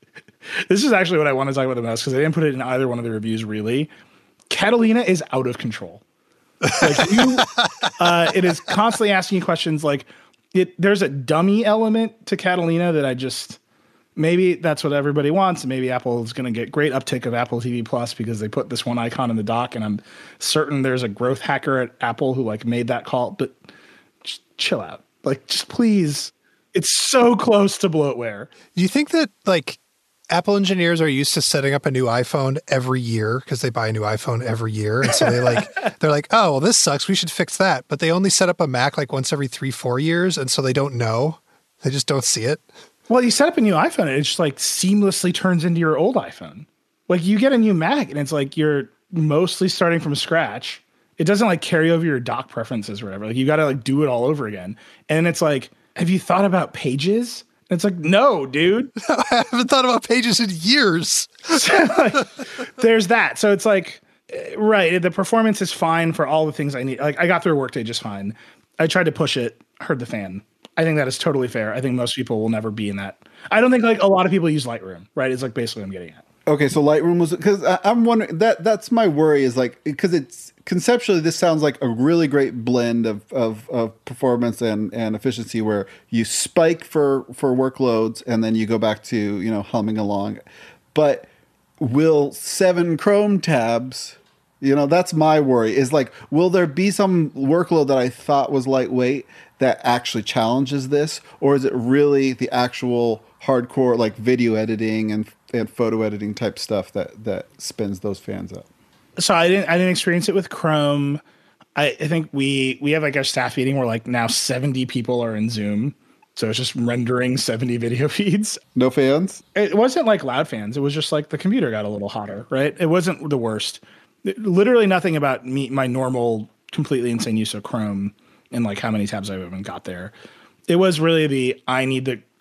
this is actually what I want to talk about the most because I didn't put it in either one of the reviews really. Catalina is out of control. Like you, uh, it is constantly asking you questions like, It, there's a dummy element to Catalina that I just, maybe that's what everybody wants. And maybe Apple is going to get great uptake of Apple T V Plus because they put this one icon in the dock. And I'm certain there's a growth hacker at Apple who like made that call, but just chill out. Like, just please. It's so close to bloatware. Do you think that like Apple engineers are used to setting up a new iPhone every year because they buy a new iPhone every year. And so they like, they're like, oh, well, this sucks. We should fix that. But they only set up a Mac like once every three, four years. And so they don't know. They just don't see it. Well, you set up a new iPhone and it just like seamlessly turns into your old iPhone. Like you get a new Mac and it's like you're mostly starting from scratch. It doesn't like carry over your dock preferences or whatever. Like you got to like do it all over again. And it's like, have you thought about Pages? It's like, no, dude. I haven't thought about Pages in years. So, like, there's that. So it's like, right, the performance is fine for all the things I need. Like I got through a workday just fine. I tried to push it, heard the fan. I think that is totally fair. I think most people will never be in that. I don't think like a lot of people use Lightroom, right? It's like basically what I'm getting at. Okay, so Lightroom was, because I'm wondering, that that's my worry is like, because it's conceptually, this sounds like a really great blend of, of, of performance and, and efficiency where you spike for, for workloads and then you go back to, you know, humming along. But will seven Chrome tabs, you know, that's my worry is like, will there be some workload that I thought was lightweight that actually challenges this? Or is it really the actual hardcore like video editing and and photo editing type stuff that that spins those fans up? So I didn't I didn't experience it with Chrome. I, I think we we have like a staff meeting where like now seventy people are in Zoom. So it's just rendering seventy video feeds. No fans? It wasn't like loud fans. It was just like the computer got a little hotter, right? It wasn't the worst. It, literally nothing about me my normal completely insane use of Chrome and like how many tabs I even got there. It was really the I need the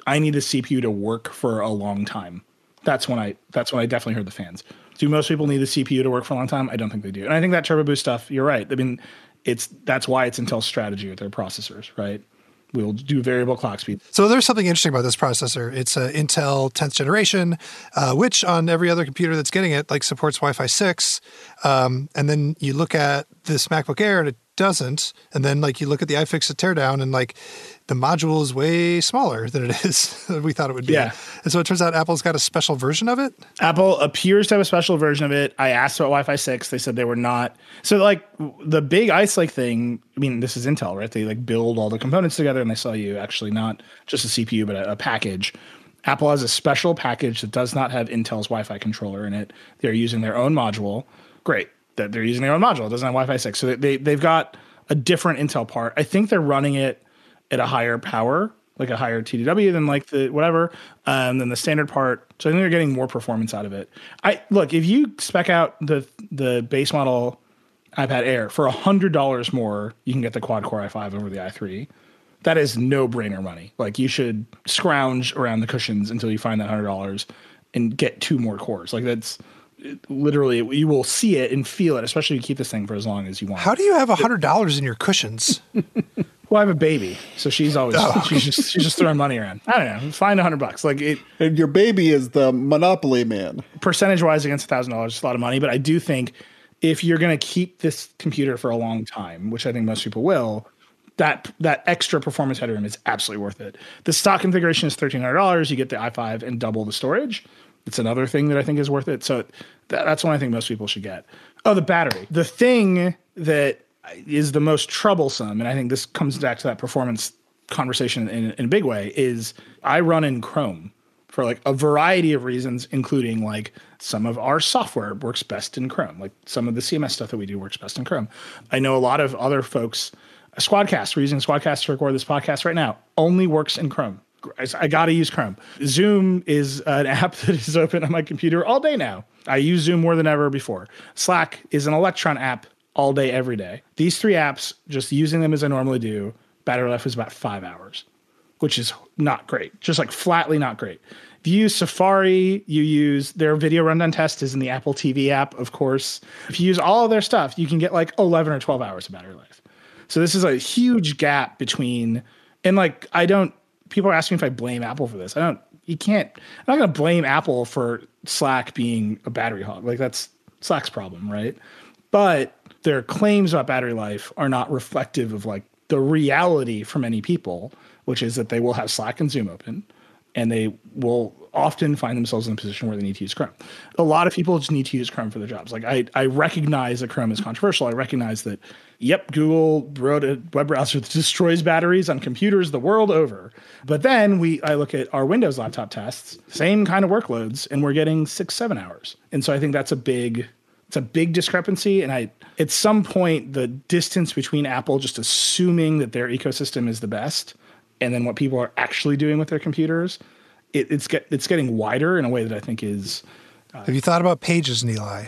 I need the C P U to work for a long time. That's when I that's when I definitely heard the fans. Do most people need the C P U to work for a long time? I don't think they do. And I think that Turbo Boost stuff, you're right. I mean, it's that's why it's Intel's strategy with their processors, right? We'll do variable clock speed. So there's something interesting about this processor. It's an Intel tenth generation, uh, which on every other computer that's getting it, like supports Wi-Fi six. Um, and then you look at this MacBook Air and it doesn't. And then like you look at the iFixit teardown and like the module is way smaller than it is than we thought it would be. Yeah. And so it turns out Apple's got a special version of it. Apple appears to have a special version of it. I asked about Wi-Fi six. They said they were not. So like the big Ice Lake thing, I mean, this is Intel, right? They like build all the components together and they sell you actually not just a C P U, but a, a package. Apple has a special package that does not have Intel's Wi-Fi controller in it. They're using their own module. Great. That they're using their own module. It doesn't have Wi-Fi six. So they, they've got a different Intel part. I think they're running it at a higher power, like a higher T D W than like the whatever, um, than the standard part. So I think they're getting more performance out of it. I look, if you spec out the the base model iPad Air for a hundred dollars more, you can get the quad core i five over the i three. That is no brainer money. Like you should scrounge around the cushions until you find that hundred dollars and get two more cores. Like that's literally, you will see it and feel it, especially if you keep this thing for as long as you want. How do you have a hundred dollars in your cushions? Well, I have a baby, so she's always Oh. she's just she's just throwing money around. I don't know, find a hundred bucks. Like it, And your baby is the Monopoly man. percentage wise against a thousand dollars is a lot of money, but I do think if you're going to keep this computer for a long time, which I think most people will, that that extra performance headroom is absolutely worth it. The stock configuration is thirteen hundred dollars. You get the i five and double the storage. It's another thing that I think is worth it. So that, that's one I think most people should get. Oh, the battery. The thing that is the most troublesome, and I think this comes back to that performance conversation in, in a big way, is I run in Chrome for like a variety of reasons, including like some of our software works best in Chrome. Like some of the C M S stuff that we do works best in Chrome. I know a lot of other folks, Squadcast, we're using Squadcast to record this podcast right now, only works in Chrome. I, I got to use Chrome. Zoom is an app that is open on my computer all day now. I use Zoom more than ever before. Slack is an Electron app all day, every day. These three apps, just using them as I normally do, battery life is about five hours, which is not great. Just like flatly not great. If you use Safari, you use their video rundown test is in the Apple T V app, of course. If you use all of their stuff, you can get like eleven or twelve hours of battery life. So this is a huge gap between, and like, I don't, people are asking if I blame Apple for this. I don't, you can't, I'm not going to blame Apple for Slack being a battery hog. Like that's Slack's problem, right? But their claims about battery life are not reflective of like the reality for many people, which is that they will have Slack and Zoom open and they will often find themselves in a position where they need to use Chrome. A lot of people just need to use Chrome for their jobs. Like I, I recognize that Chrome is controversial. I recognize that, yep, Google wrote a web browser that destroys batteries on computers the world over. But then we, I look at our Windows laptop tests, same kind of workloads, and we're getting six, seven hours. And so I think that's a big, it's a big discrepancy. And I, at some point, the distance between Apple just assuming that their ecosystem is the best and then what people are actually doing with their computers, it, it's get, it's getting wider in a way that I think is. Uh, Have you thought about Pages, Neil?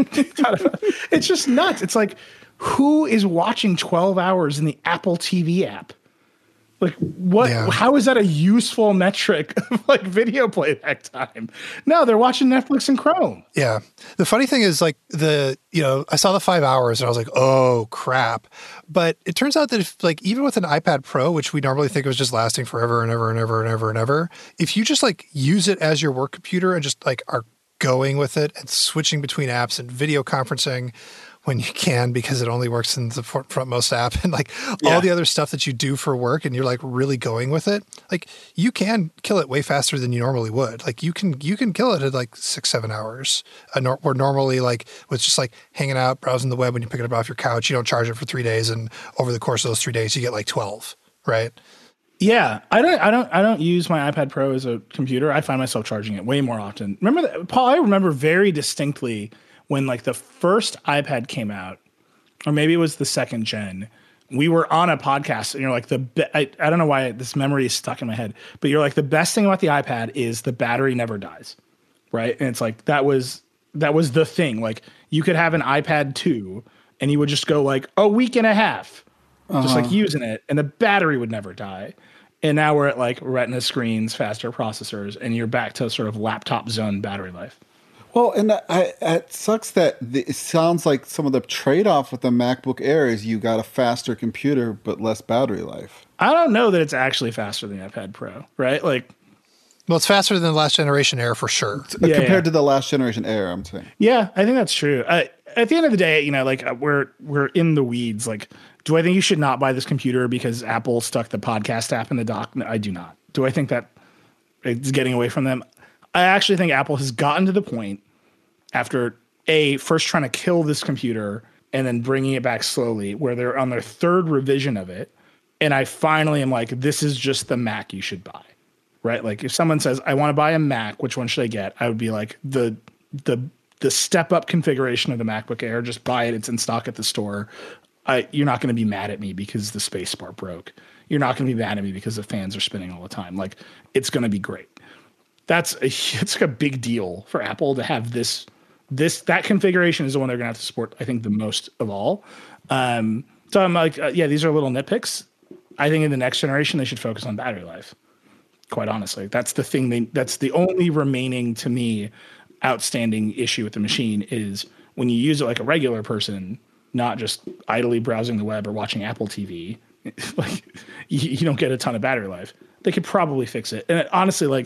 It's just nuts. It's like, who is watching twelve hours in the Apple T V app? Like, what? Yeah. How is that a useful metric of like video playback time? No, they're watching Netflix and Chrome. Yeah. The funny thing is, like, the, you know, I saw the five hours and I was like, oh, crap. But it turns out that if, like, even with an iPad Pro, which we normally think was just lasting forever and ever and ever and ever and ever, if you just, like, use it as your work computer and just, like, are going with it and switching between apps and video conferencing when you can, because it only works in the frontmost app and like yeah. all the other stuff that you do for work, and you're like really going with it, like you can kill it way faster than you normally would. Like you can, you can kill it at like six, seven hours. Uh, nor- where normally like with just like hanging out, browsing the web when you pick it up off your couch, you don't charge it for three days. And over the course of those three days, you get like twelve, right? Yeah, I don't, I don't, I don't use my iPad Pro as a computer. I find myself charging it way more often. Remember that, Paul? I remember very distinctly when like the first iPad came out, or maybe it was the second gen. We were on a podcast, and you're like the. Be- I, I don't know why this memory is stuck in my head, but you're like the best thing about the iPad is the battery never dies, right? And it's like that was that was the thing. Like you could have an iPad two, and you would just go like a week and a half, uh-huh. just like using it, and the battery would never die. And now we're at like Retina screens, faster processors, and you're back to sort of laptop zone battery life. Well, and I, it sucks that the, it sounds like some of the trade-off with the MacBook Air is you got a faster computer but less battery life. I don't know that it's actually faster than the iPad Pro, right? Like, well, it's faster than the last generation Air for sure. Yeah, compared yeah. to the last generation Air, I'm saying. Yeah, I think that's true. Uh, at the end of the day, you know, like uh, we're we're in the weeds. Like, do I think you should not buy this computer because Apple stuck the podcast app in the dock? No, I do not. Do I think that it's getting away from them? I actually think Apple has gotten to the point after a first trying to kill this computer and then bringing it back slowly, where they're on their third revision of it. And I finally am like, this is just the Mac you should buy, right? Like if someone says, I want to buy a Mac, which one should I get? I would be like the, the, the step up configuration of the MacBook Air, just buy it. It's in stock at the store. I, you're not going to be mad at me because the space bar broke. You're not going to be mad at me because the fans are spinning all the time. Like it's going to be great. That's a, it's like a big deal for Apple to have this, this, that configuration is the one they're going to have to support, I think, the most of all. Um, so I'm like, uh, yeah, these are little nitpicks. I think in the next generation, they should focus on battery life. Quite honestly, that's the thing. They, that's the only remaining to me outstanding issue with the machine is when you use it like a regular person, not just idly browsing the web or watching Apple T V, like you, you don't get a ton of battery life. They could probably fix it. And it, honestly, like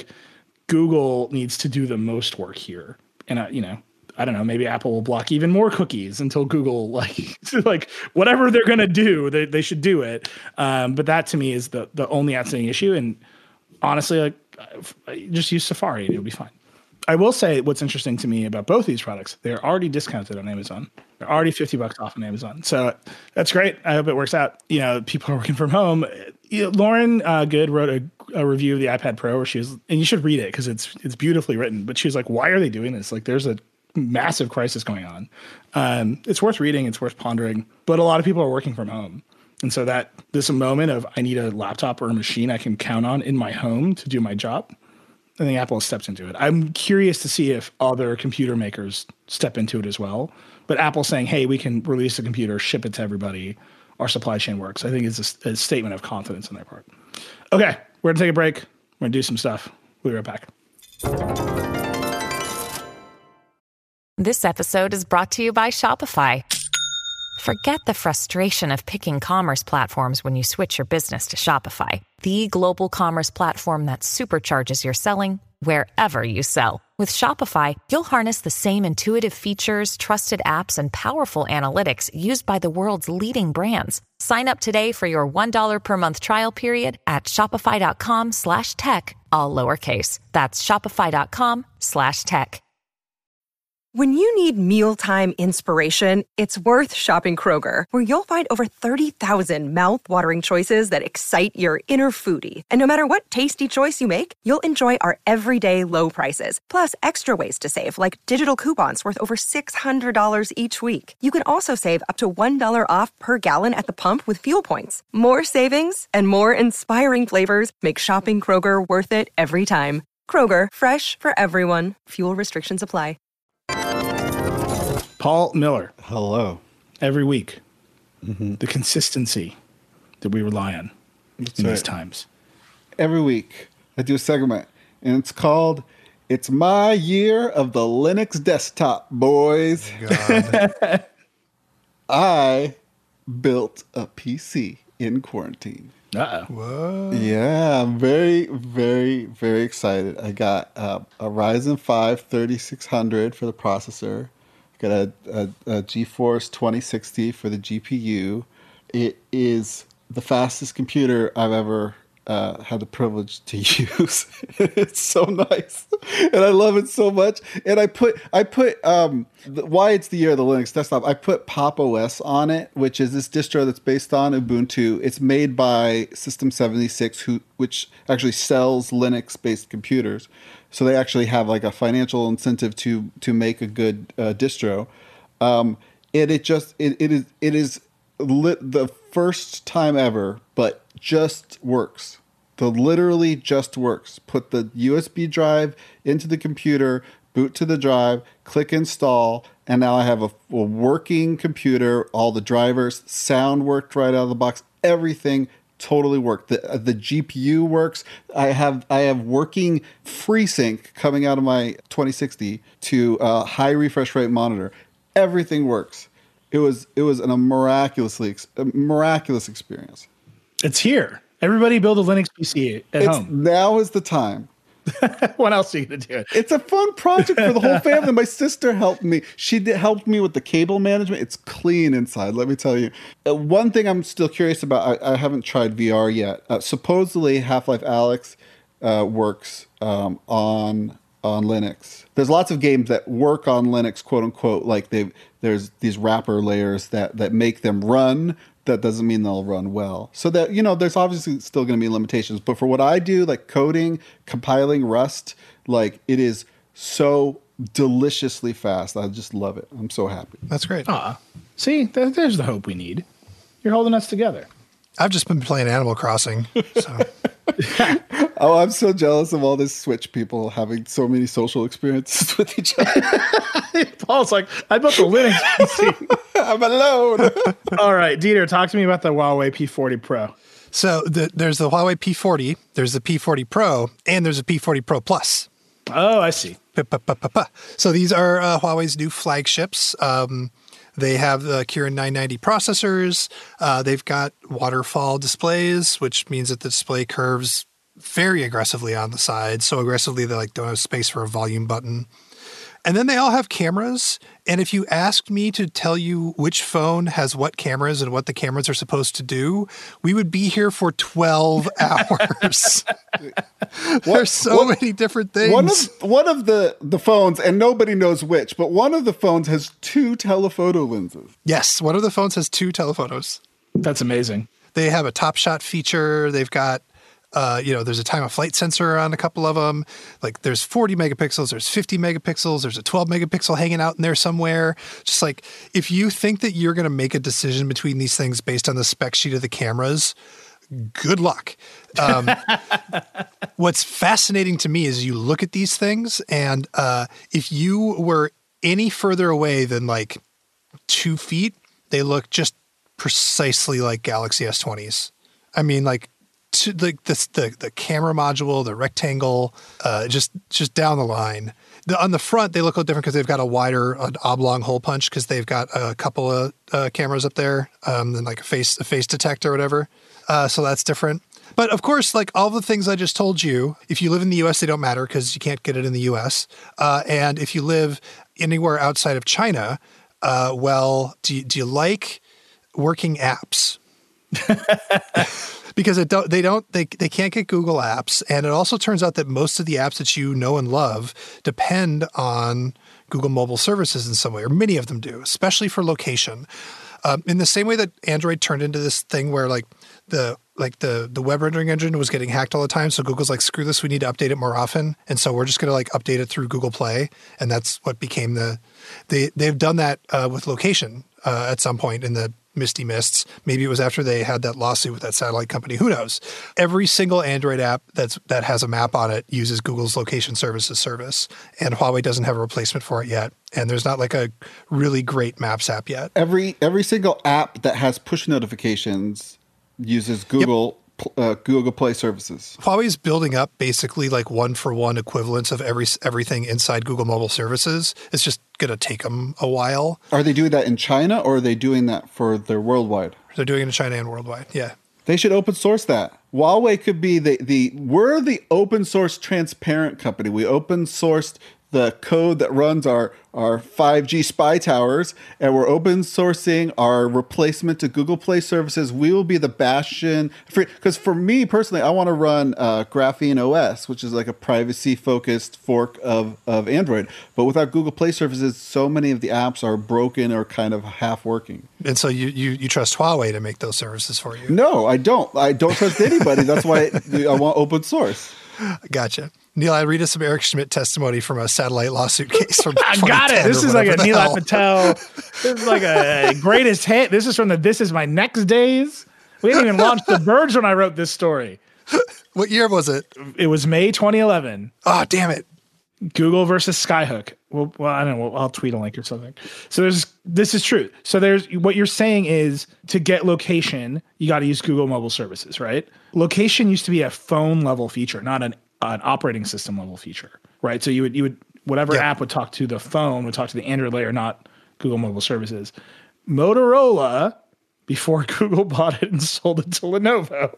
Google needs to do the most work here. And uh, you know, I don't know, maybe Apple will block even more cookies until Google like, like whatever they're going to do, they, they should do it. Um, but that to me is the, the only outstanding issue. And honestly, like just use Safari and it'll be fine. I will say what's interesting to me about both these products, they're already discounted on Amazon. They're already fifty bucks off on Amazon. So that's great. I hope it works out. You know, people are working from home. You know, Lauren uh, Good wrote a, a review of the iPad Pro where she was, and you should read it because it's, it's beautifully written, but she was like, why are they doing this? Like there's a massive crisis going on. Um, it's worth reading. It's worth pondering, but a lot of people are working from home. And so that this moment of I need a laptop or a machine I can count on in my home to do my job, I think Apple has stepped into it. I'm curious to see if other computer makers step into it as well. But Apple saying, hey, we can release a computer, ship it to everybody, our supply chain works, I think is a, a statement of confidence on their part. Okay, we're going to take a break. We're going to do some stuff. We'll be right back. This episode is brought to you by Shopify. Forget the frustration of picking commerce platforms when you switch your business to Shopify, the global commerce platform that supercharges your selling wherever you sell. With Shopify, you'll harness the same intuitive features, trusted apps, and powerful analytics used by the world's leading brands. Sign up today for your one dollar per month trial period at shopify.com slash tech, all lowercase. That's shopify.com slash tech. When you need mealtime inspiration, it's worth shopping Kroger, where you'll find over thirty thousand mouth-watering choices that excite your inner foodie. And no matter what tasty choice you make, you'll enjoy our everyday low prices, plus extra ways to save, like digital coupons worth over six hundred dollars each week. You can also save up to one dollar off per gallon at the pump with fuel points. More savings and more inspiring flavors make shopping Kroger worth it every time. Kroger, fresh for everyone. Fuel restrictions apply. Paul Miller. Hello. Every week, mm-hmm. the consistency that we rely on That's in right. these times. Every week, I do a segment, and it's called It's My Year of the Linux Desktop, boys. God. I built a P C in quarantine. Uh-oh. Whoa. Yeah, I'm very, very, very excited. I got uh, a Ryzen five thirty-six hundred for the processor. I got a, a, a GeForce twenty sixty for the G P U. It is the fastest computer I've ever uh, had the privilege to use. It's so nice, and I love it so much. And I put, I put, um, the, why it's the year of the Linux desktop. I put Pop! O S on it, which is this distro that's based on Ubuntu. It's made by System seventy-six, who which actually sells Linux-based computers. So they actually have like a financial incentive to to make a good uh, distro. Um, and it just it, it is it is lit the first time ever, but just works. The literally just works. Put the U S B drive into the computer, boot to the drive, click install, and now I have a, a working computer. All the drivers, sound worked right out of the box. Everything totally work. The the G P U works. I have I have working FreeSync coming out of my twenty sixty to a high refresh rate monitor. Everything works. It was it was an, a miraculously a miraculous experience. It's here. Everybody build a Linux P C at It's, home. now is the time. What else are you going to do? It's a fun project for the whole family. My sister helped me. She did, helped me with the cable management. It's clean inside, let me tell you. Uh, one thing I'm still curious about, I, I haven't tried V R yet. Uh, supposedly, Half-Life Alyx uh, works um, on on Linux. There's lots of games that work on Linux, quote unquote, like they there's these wrapper layers that, that make them run. That doesn't mean they'll run well. So that, you know, there's obviously still going to be limitations. But for what I do, like coding, compiling Rust, like it is so deliciously fast. I just love it. I'm so happy. That's great. Aw. See, th- there's the hope we need. You're holding us together. I've just been playing Animal Crossing. So. Oh, I'm so jealous of all these Switch people having so many social experiences with each other. Paul's like, I built the Linux P C. I'm alone. All right, Dieter, talk to me about the Huawei P forty Pro. So the, there's the Huawei P forty, there's the P forty Pro, and there's a P forty Pro Plus. Oh, I see. So these are uh, Huawei's new flagships. Um, they have the Kirin nine ninety processors. Uh, they've got waterfall displays, which means that the display curves very aggressively on the side. So aggressively, they like don't have space for a volume button. And then they all have cameras. And if you asked me to tell you which phone has what cameras and what the cameras are supposed to do, we would be here for twelve hours. There's so what, many different things. One of one of the, the phones, and nobody knows which, but one of the phones has two telephoto lenses. Yes, one of the phones has two telephotos. That's amazing. They have a top shot feature. They've got Uh, you know, there's a time of flight sensor on a couple of them. Like there's forty megapixels, there's fifty megapixels, there's a twelve megapixel hanging out in there somewhere. Just like if you think that you're going to make a decision between these things based on the spec sheet of the cameras, good luck. Um, what's fascinating to me is you look at these things and uh, if you were any further away than like two feet, they look just precisely like Galaxy S twenties. I mean, like, To the, the the the camera module, the rectangle, uh, just just down the line. The, on the front, they look a little different because they've got a wider, an oblong hole punch because they've got a couple of uh, cameras up there, um, and like a face a face detector or whatever. Uh, so that's different. But of course, like all the things I just told you, if you live in the U S, they don't matter because you can't get it in the U S. Uh, and if you live anywhere outside of China, uh, well, do you, do you like working apps? Because it don't, they don't, they, they can't get Google apps. And it also turns out that most of the apps that you know and love depend on Google mobile services in some way, or many of them do, especially for location. Um, in the same way that Android turned into this thing where like the, like the, the web rendering engine was getting hacked all the time. So Google's like, screw this, we need to update it more often. And so we're just going to like update it through Google Play. And that's what became the, they, they've done that uh, with location uh, at some point in the misty mists. Maybe it was after they had that lawsuit with that satellite company. Who knows? Every single Android app that's that has a map on it uses Google's location services service, and Huawei doesn't have a replacement for it yet. And there's not like a really great Maps app yet. Every every single app that has push notifications uses Google. Yep. Uh, Google Play services. Huawei's building up basically like one for one equivalents of every everything inside Google mobile services. It's just going to take them a while. Are they doing that in China or are they doing that for their worldwide? They're doing it in China and worldwide. Yeah. They should open source that. Huawei could be the, the we're the open source transparent company. We open sourced the code that runs our, our five G spy towers, and we're open sourcing our replacement to Google Play services. We will be the bastion. Because for, for me personally, I want to run uh, Graphene O S, which is like a privacy-focused fork of, of Android. But without Google Play services, so many of the apps are broken or kind of half working. And so you, you, you trust Huawei to make those services for you? No, I don't. I don't trust anybody. That's why I want open source. Gotcha. Neil, I read us some Eric Schmidt testimony from a satellite lawsuit case from I got it. This is like a Neil Patel. This is like a greatest hit. This is from the This Is My Next days. We didn't even launch The Verge when I wrote this story. What year was it? It was May twenty eleven. Oh, damn it. Google versus Skyhook. Well, well, I don't know. I'll tweet a link or something. So there's this is true. So there's what you're saying is to get location, you got to use Google Mobile Services, right? Location used to be a phone level feature, not an an operating system level feature, right? So you would you would whatever yeah. app would talk to the phone would talk to the Android layer, not Google Mobile Services. Motorola, before Google bought it and sold it to Lenovo.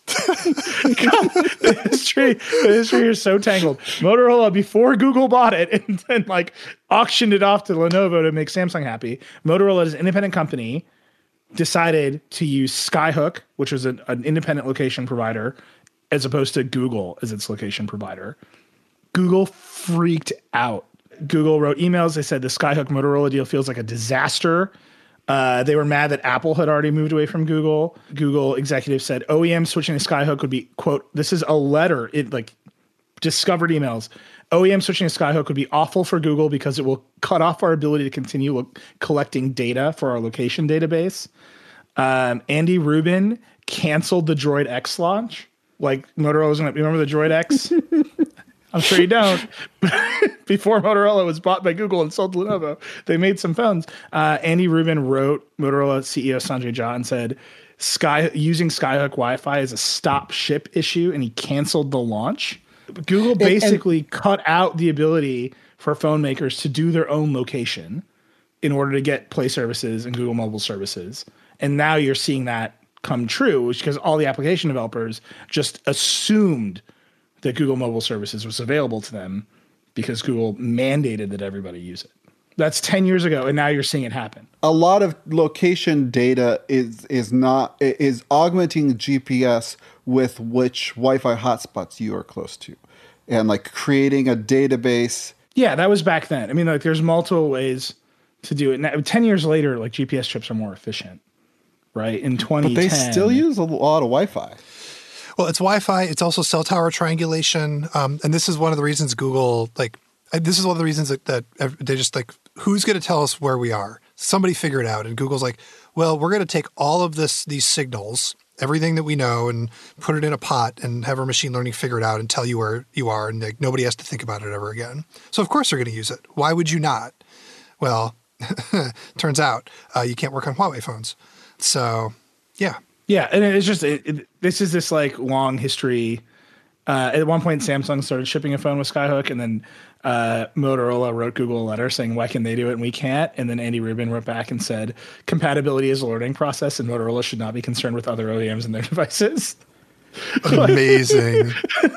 God, the history, the history is so tangled. Motorola, before Google bought it and then like auctioned it off to Lenovo to make Samsung happy, Motorola as an independent company decided to use Skyhook, which was an, an independent location provider, as opposed to Google as its location provider. Google freaked out. Google wrote emails. They said the Skyhook Motorola deal feels like a disaster. Uh, they were mad that Apple had already moved away from Google. Google executives said O E M switching to Skyhook would be, quote, this is a letter, it like discovered emails. O E M switching to Skyhook would be awful for Google because it will cut off our ability to continue lo- collecting data for our location database. Um, Andy Rubin canceled the Droid X launch. Like Motorola was going to, remember the Droid X? I'm sure you don't. Before Motorola was bought by Google and sold to Lenovo, they made some phones. Uh, Andy Rubin wrote Motorola C E O Sanjay Jha and said, Sky using Skyhook Wi-Fi is a stop ship issue, and he canceled the launch. Google basically and, and, cut out the ability for phone makers to do their own location in order to get Play services and Google Mobile services. And now you're seeing that come true, which because all the application developers just assumed that Google Mobile Services was available to them because Google mandated that everybody use it. That's ten years ago, and now you're seeing it happen. A lot of location data is is not is augmenting G P S with which Wi-Fi hotspots you are close to, and like creating a database. Yeah, that was back then. I mean, like there's multiple ways to do it. Now, ten years later, like G P S chips are more efficient, right? In twenty ten, but they still use a lot of Wi-Fi. Well, it's Wi-Fi. It's also cell tower triangulation. Um, and this is one of the reasons Google, like, this is one of the reasons that, that they just like, who's going to tell us where we are? Somebody figure it out. And Google's like, well, we're going to take all of this, these signals, everything that we know, and put it in a pot and have our machine learning figure it out and tell you where you are. And like, nobody has to think about it ever again. So of course they're going to use it. Why would you not? Well, turns out uh, you can't work on Huawei phones. So yeah. Yeah, and it's just it, it, this is this like long history. Uh, at one point, Samsung started shipping a phone with Skyhook, and then uh, Motorola wrote Google a letter saying, "Why can they do it and we can't?" And then Andy Rubin wrote back and said, "Compatibility is a learning process, and Motorola should not be concerned with other O E Ms and their devices." Amazing.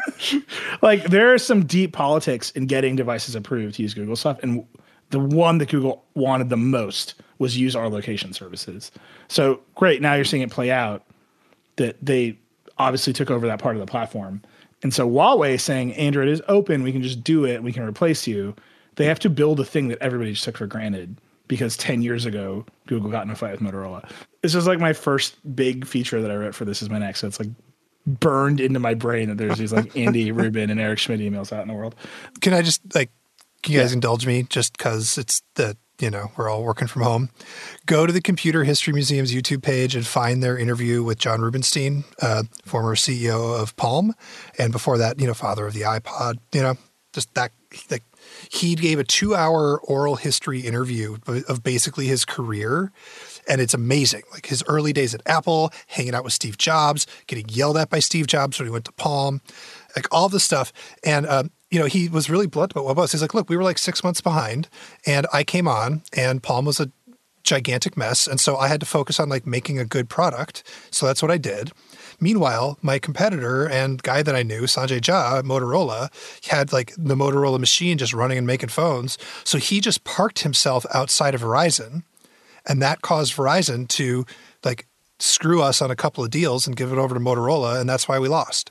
Like there are some deep politics in getting devices approved to use Google stuff, and the one that Google wanted the most was use our location services. So great. Now you're seeing it play out that they obviously took over that part of the platform. And so Huawei is saying Android is open. We can just do it. We can replace you. They have to build a thing that everybody just took for granted because ten years ago, Google got in a fight with Motorola. This is like my first big feature that I wrote for This Is My Next. So it's like burned into my brain that there's these like Andy Rubin and Eric Schmidt emails out in the world. Can I just like, can you guys yeah. indulge me just because it's the, you know, we're all working from home. Go to the Computer History Museum's YouTube page and find their interview with John Rubinstein, uh, former C E O of Palm. And before that, you know, father of the iPod, you know, just that, like, he gave a two hour oral history interview of basically his career. And it's amazing. Like his early days at Apple, hanging out with Steve Jobs, getting yelled at by Steve Jobs when he went to Palm, like all this stuff. And, um, you know, he was really blunt about what it was. He's like, look, we were like six months behind and I came on and Palm was a gigantic mess. And so I had to focus on like making a good product. So that's what I did. Meanwhile, my competitor and guy that I knew, Sanjay Jha at Motorola, had like the Motorola machine just running and making phones. So he just parked himself outside of Verizon. And that caused Verizon to like screw us on a couple of deals and give it over to Motorola. And that's why we lost.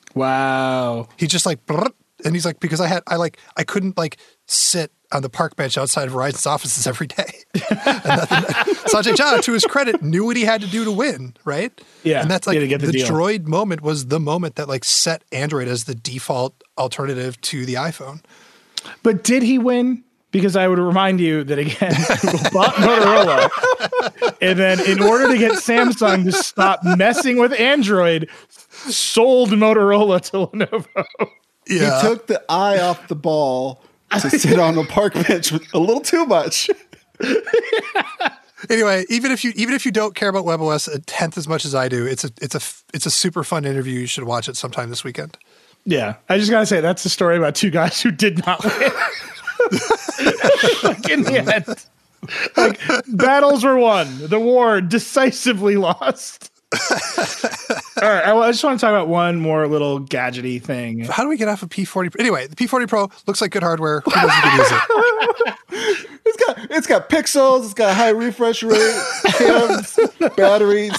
Wow. He just like, and he's like, because I had, I like, I couldn't like sit on the park bench outside of Verizon's offices every day. And Sanjay Jha, to his credit, knew what he had to do to win, right? Yeah. And that's like, the, the deal. Droid moment was the moment that like set Android as the default alternative to the iPhone. But did he win? Because I would remind you that, again, Google bought Motorola. And then in order to get Samsung to stop messing with Android, sold Motorola to Lenovo. Yeah. He took the eye off the ball to sit on the park bench with a little too much. Anyway, even if you even if you don't care about WebOS a tenth as much as I do, it's a it's a it's a super fun interview. You should watch it sometime this weekend. Yeah, I just gotta say that's the story about two guys who did not win. Like in the end, like battles were won, the war decisively lost. All right, I just want to talk about one more little gadgety thing. How do we get off of P forty? Anyway, the P forty Pro looks like good hardware. Who knows if you can use it? It's got it's got pixels. It's got high refresh rate, cams, batteries.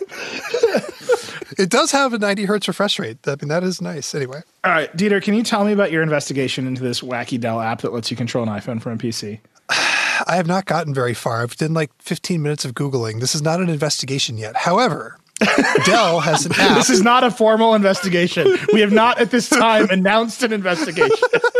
It does have a ninety hertz refresh rate. I mean, that is nice. Anyway. All right, Dieter, can you tell me about your investigation into this wacky Dell app that lets you control an iPhone from a P C? I have not gotten very far. I've done like fifteen minutes of Googling. This is not an investigation yet. However, Dell has an app. This is not a formal investigation. We have not at this time announced an investigation.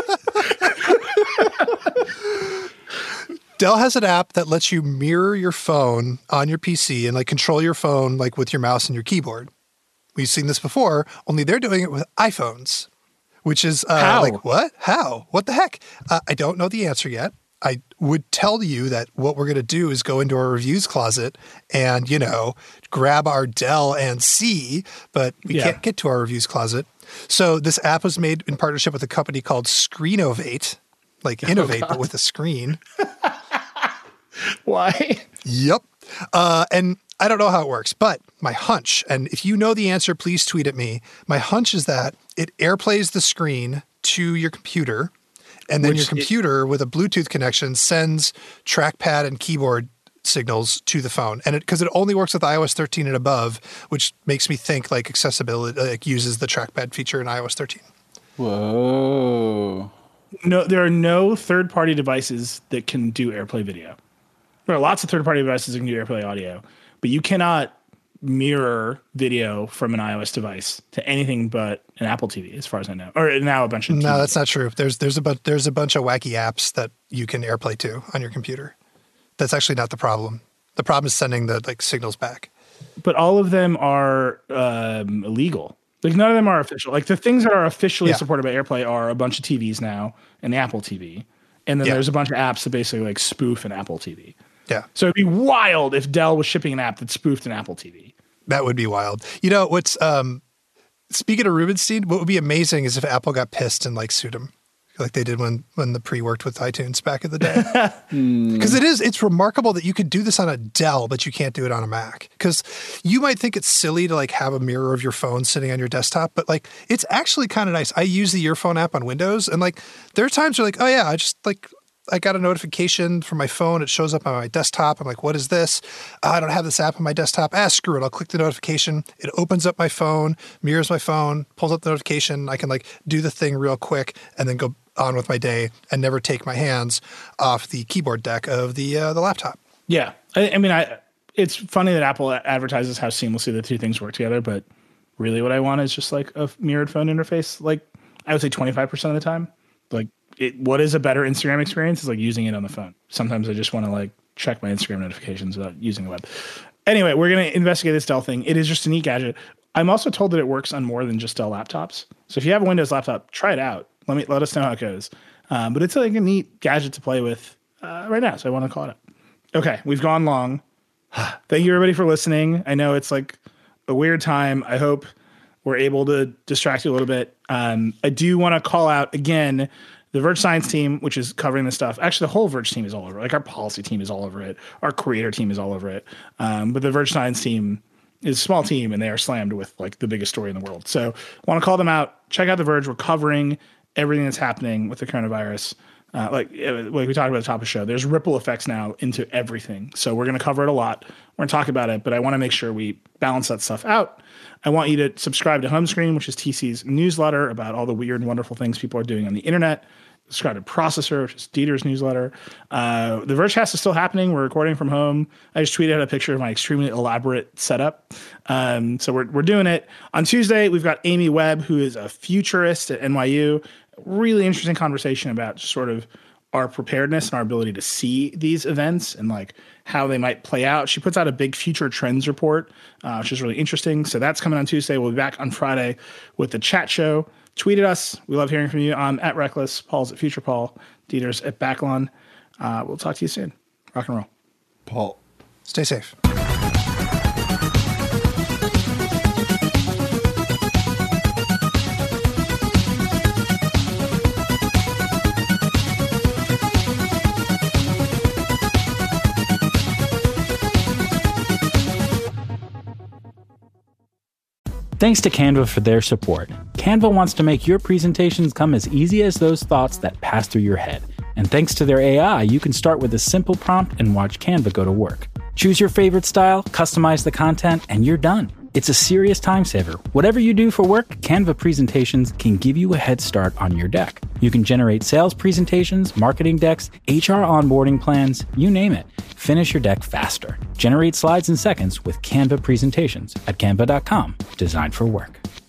Dell has an app that lets you mirror your phone on your P C and like control your phone like with your mouse and your keyboard. We've seen this before, only they're doing it with iPhones, which is uh, How? like, what? How? What the heck? Uh, I don't know the answer yet. I would tell you that what we're going to do is go into our reviews closet and, you know, grab our Dell and see, but we Yeah. can't get to our reviews closet. So this app was made in partnership with a company called Screenovate, like innovate, but with a screen. Why? Yep. Uh, and I don't know how it works, but my hunch, and if you know the answer, please tweet at me. My hunch is that it airplays the screen to your computer, and then Which your computer with a Bluetooth connection sends trackpad and keyboard signals to the phone. And it because it only works with i O S thirteen and above, which makes me think like accessibility like uses the trackpad feature in i O S thirteen. Whoa. No, there are no third-party devices that can do AirPlay video. There are lots of third-party devices that can do AirPlay audio, but you cannot mirror video from an iOS device to anything but an Apple T V, as far as I know, or now a bunch of. No, T Vs. that's not true. There's there's a bu- there's a bunch of wacky apps that you can AirPlay to on your computer. That's actually not the problem. The problem is sending the like signals back. But all of them are um, illegal. Like none of them are official. Like the things that are officially Yeah. supported by AirPlay are a bunch of T Vs now and the Apple T V, and then Yeah. there's a bunch of apps that basically like spoof an Apple T V. Yeah. So it'd be wild if Dell was shipping an app that spoofed an Apple T V. That would be wild. You know, what's, um, speaking of Rubenstein, what would be amazing is if Apple got pissed and like sued him, like they did when, when the pre worked with iTunes back in the day. Because it is, it's remarkable that you could do this on a Dell, but you can't do it on a Mac. Because you might think it's silly to like have a mirror of your phone sitting on your desktop, but like it's actually kind of nice. I use the Earphone app on Windows, and like there are times where like, oh yeah, I just like, I got a notification from my phone. It shows up on my desktop. I'm like, what is this? Uh, I don't have this app on my desktop. Ah, screw it. I'll click the notification. It opens up my phone, mirrors my phone, pulls up the notification. I can like do the thing real quick and then go on with my day and never take my hands off the keyboard deck of the uh, the laptop. Yeah, I, I mean, I. It's funny that Apple advertises how seamlessly the two things work together, but really, what I want is just like a mirrored phone interface. Like I would say, twenty-five percent of the time, like. It, what is a better Instagram experience is like using it on the phone. Sometimes I just want to like check my Instagram notifications without using the web. Anyway, we're going to investigate this Dell thing. It is just a neat gadget. I'm also told that it works on more than just Dell laptops. So if you have a Windows laptop, try it out. Let me let us know how it goes. Um, but it's like a neat gadget to play with uh, right now. So I want to call it up. Okay, we've gone long. Thank you everybody for listening. I know it's like a weird time. I hope we're able to distract you a little bit. Um, I do want to call out again the Verge Science team, which is covering this stuff. Actually, the whole Verge team is all over it. Like our policy team is all over it. Our creator team is all over it. Um, but the Verge Science team is a small team, and they are slammed with like the biggest story in the world. So I want to call them out. Check out the Verge. We're covering everything that's happening with the coronavirus. Uh, like, like we talked about at the top of the show, there's ripple effects now into everything. So we're going to cover it a lot. We're going to talk about it, but I want to make sure we balance that stuff out. I want you to subscribe to Home Screen, which is T C's newsletter about all the weird and wonderful things people are doing on the internet. Subscribe to Processor, which is Dieter's newsletter. Uh, the Vergecast is still happening. We're recording from home. I just tweeted out a picture of my extremely elaborate setup. Um, so we're we're doing it. On Tuesday, we've got Amy Webb, who is a futurist at N Y U. Really interesting conversation about just sort of our preparedness and our ability to see these events and like how they might play out. She puts out a big future trends report, uh, which is really interesting. So that's coming on Tuesday. We'll be back on Friday with the chat show. tweet at us. We love hearing from you. I'm at Reckless. Paul's at Future Paul. Dieter's at Backlon. Uh, we'll talk to you soon. Rock and roll. Paul. Stay safe. Thanks to Canva for their support. Canva wants to make your presentations come as easy as those thoughts that pass through your head. And thanks to their A I, you can start with a simple prompt and watch Canva go to work. Choose your favorite style, customize the content, and you're done. It's a serious time saver. Whatever you do for work, Canva presentations can give you a head start on your deck. You can generate sales presentations, marketing decks, H R onboarding plans, you name it. Finish your deck faster. Generate slides in seconds with Canva presentations at canva dot com. Designed for work.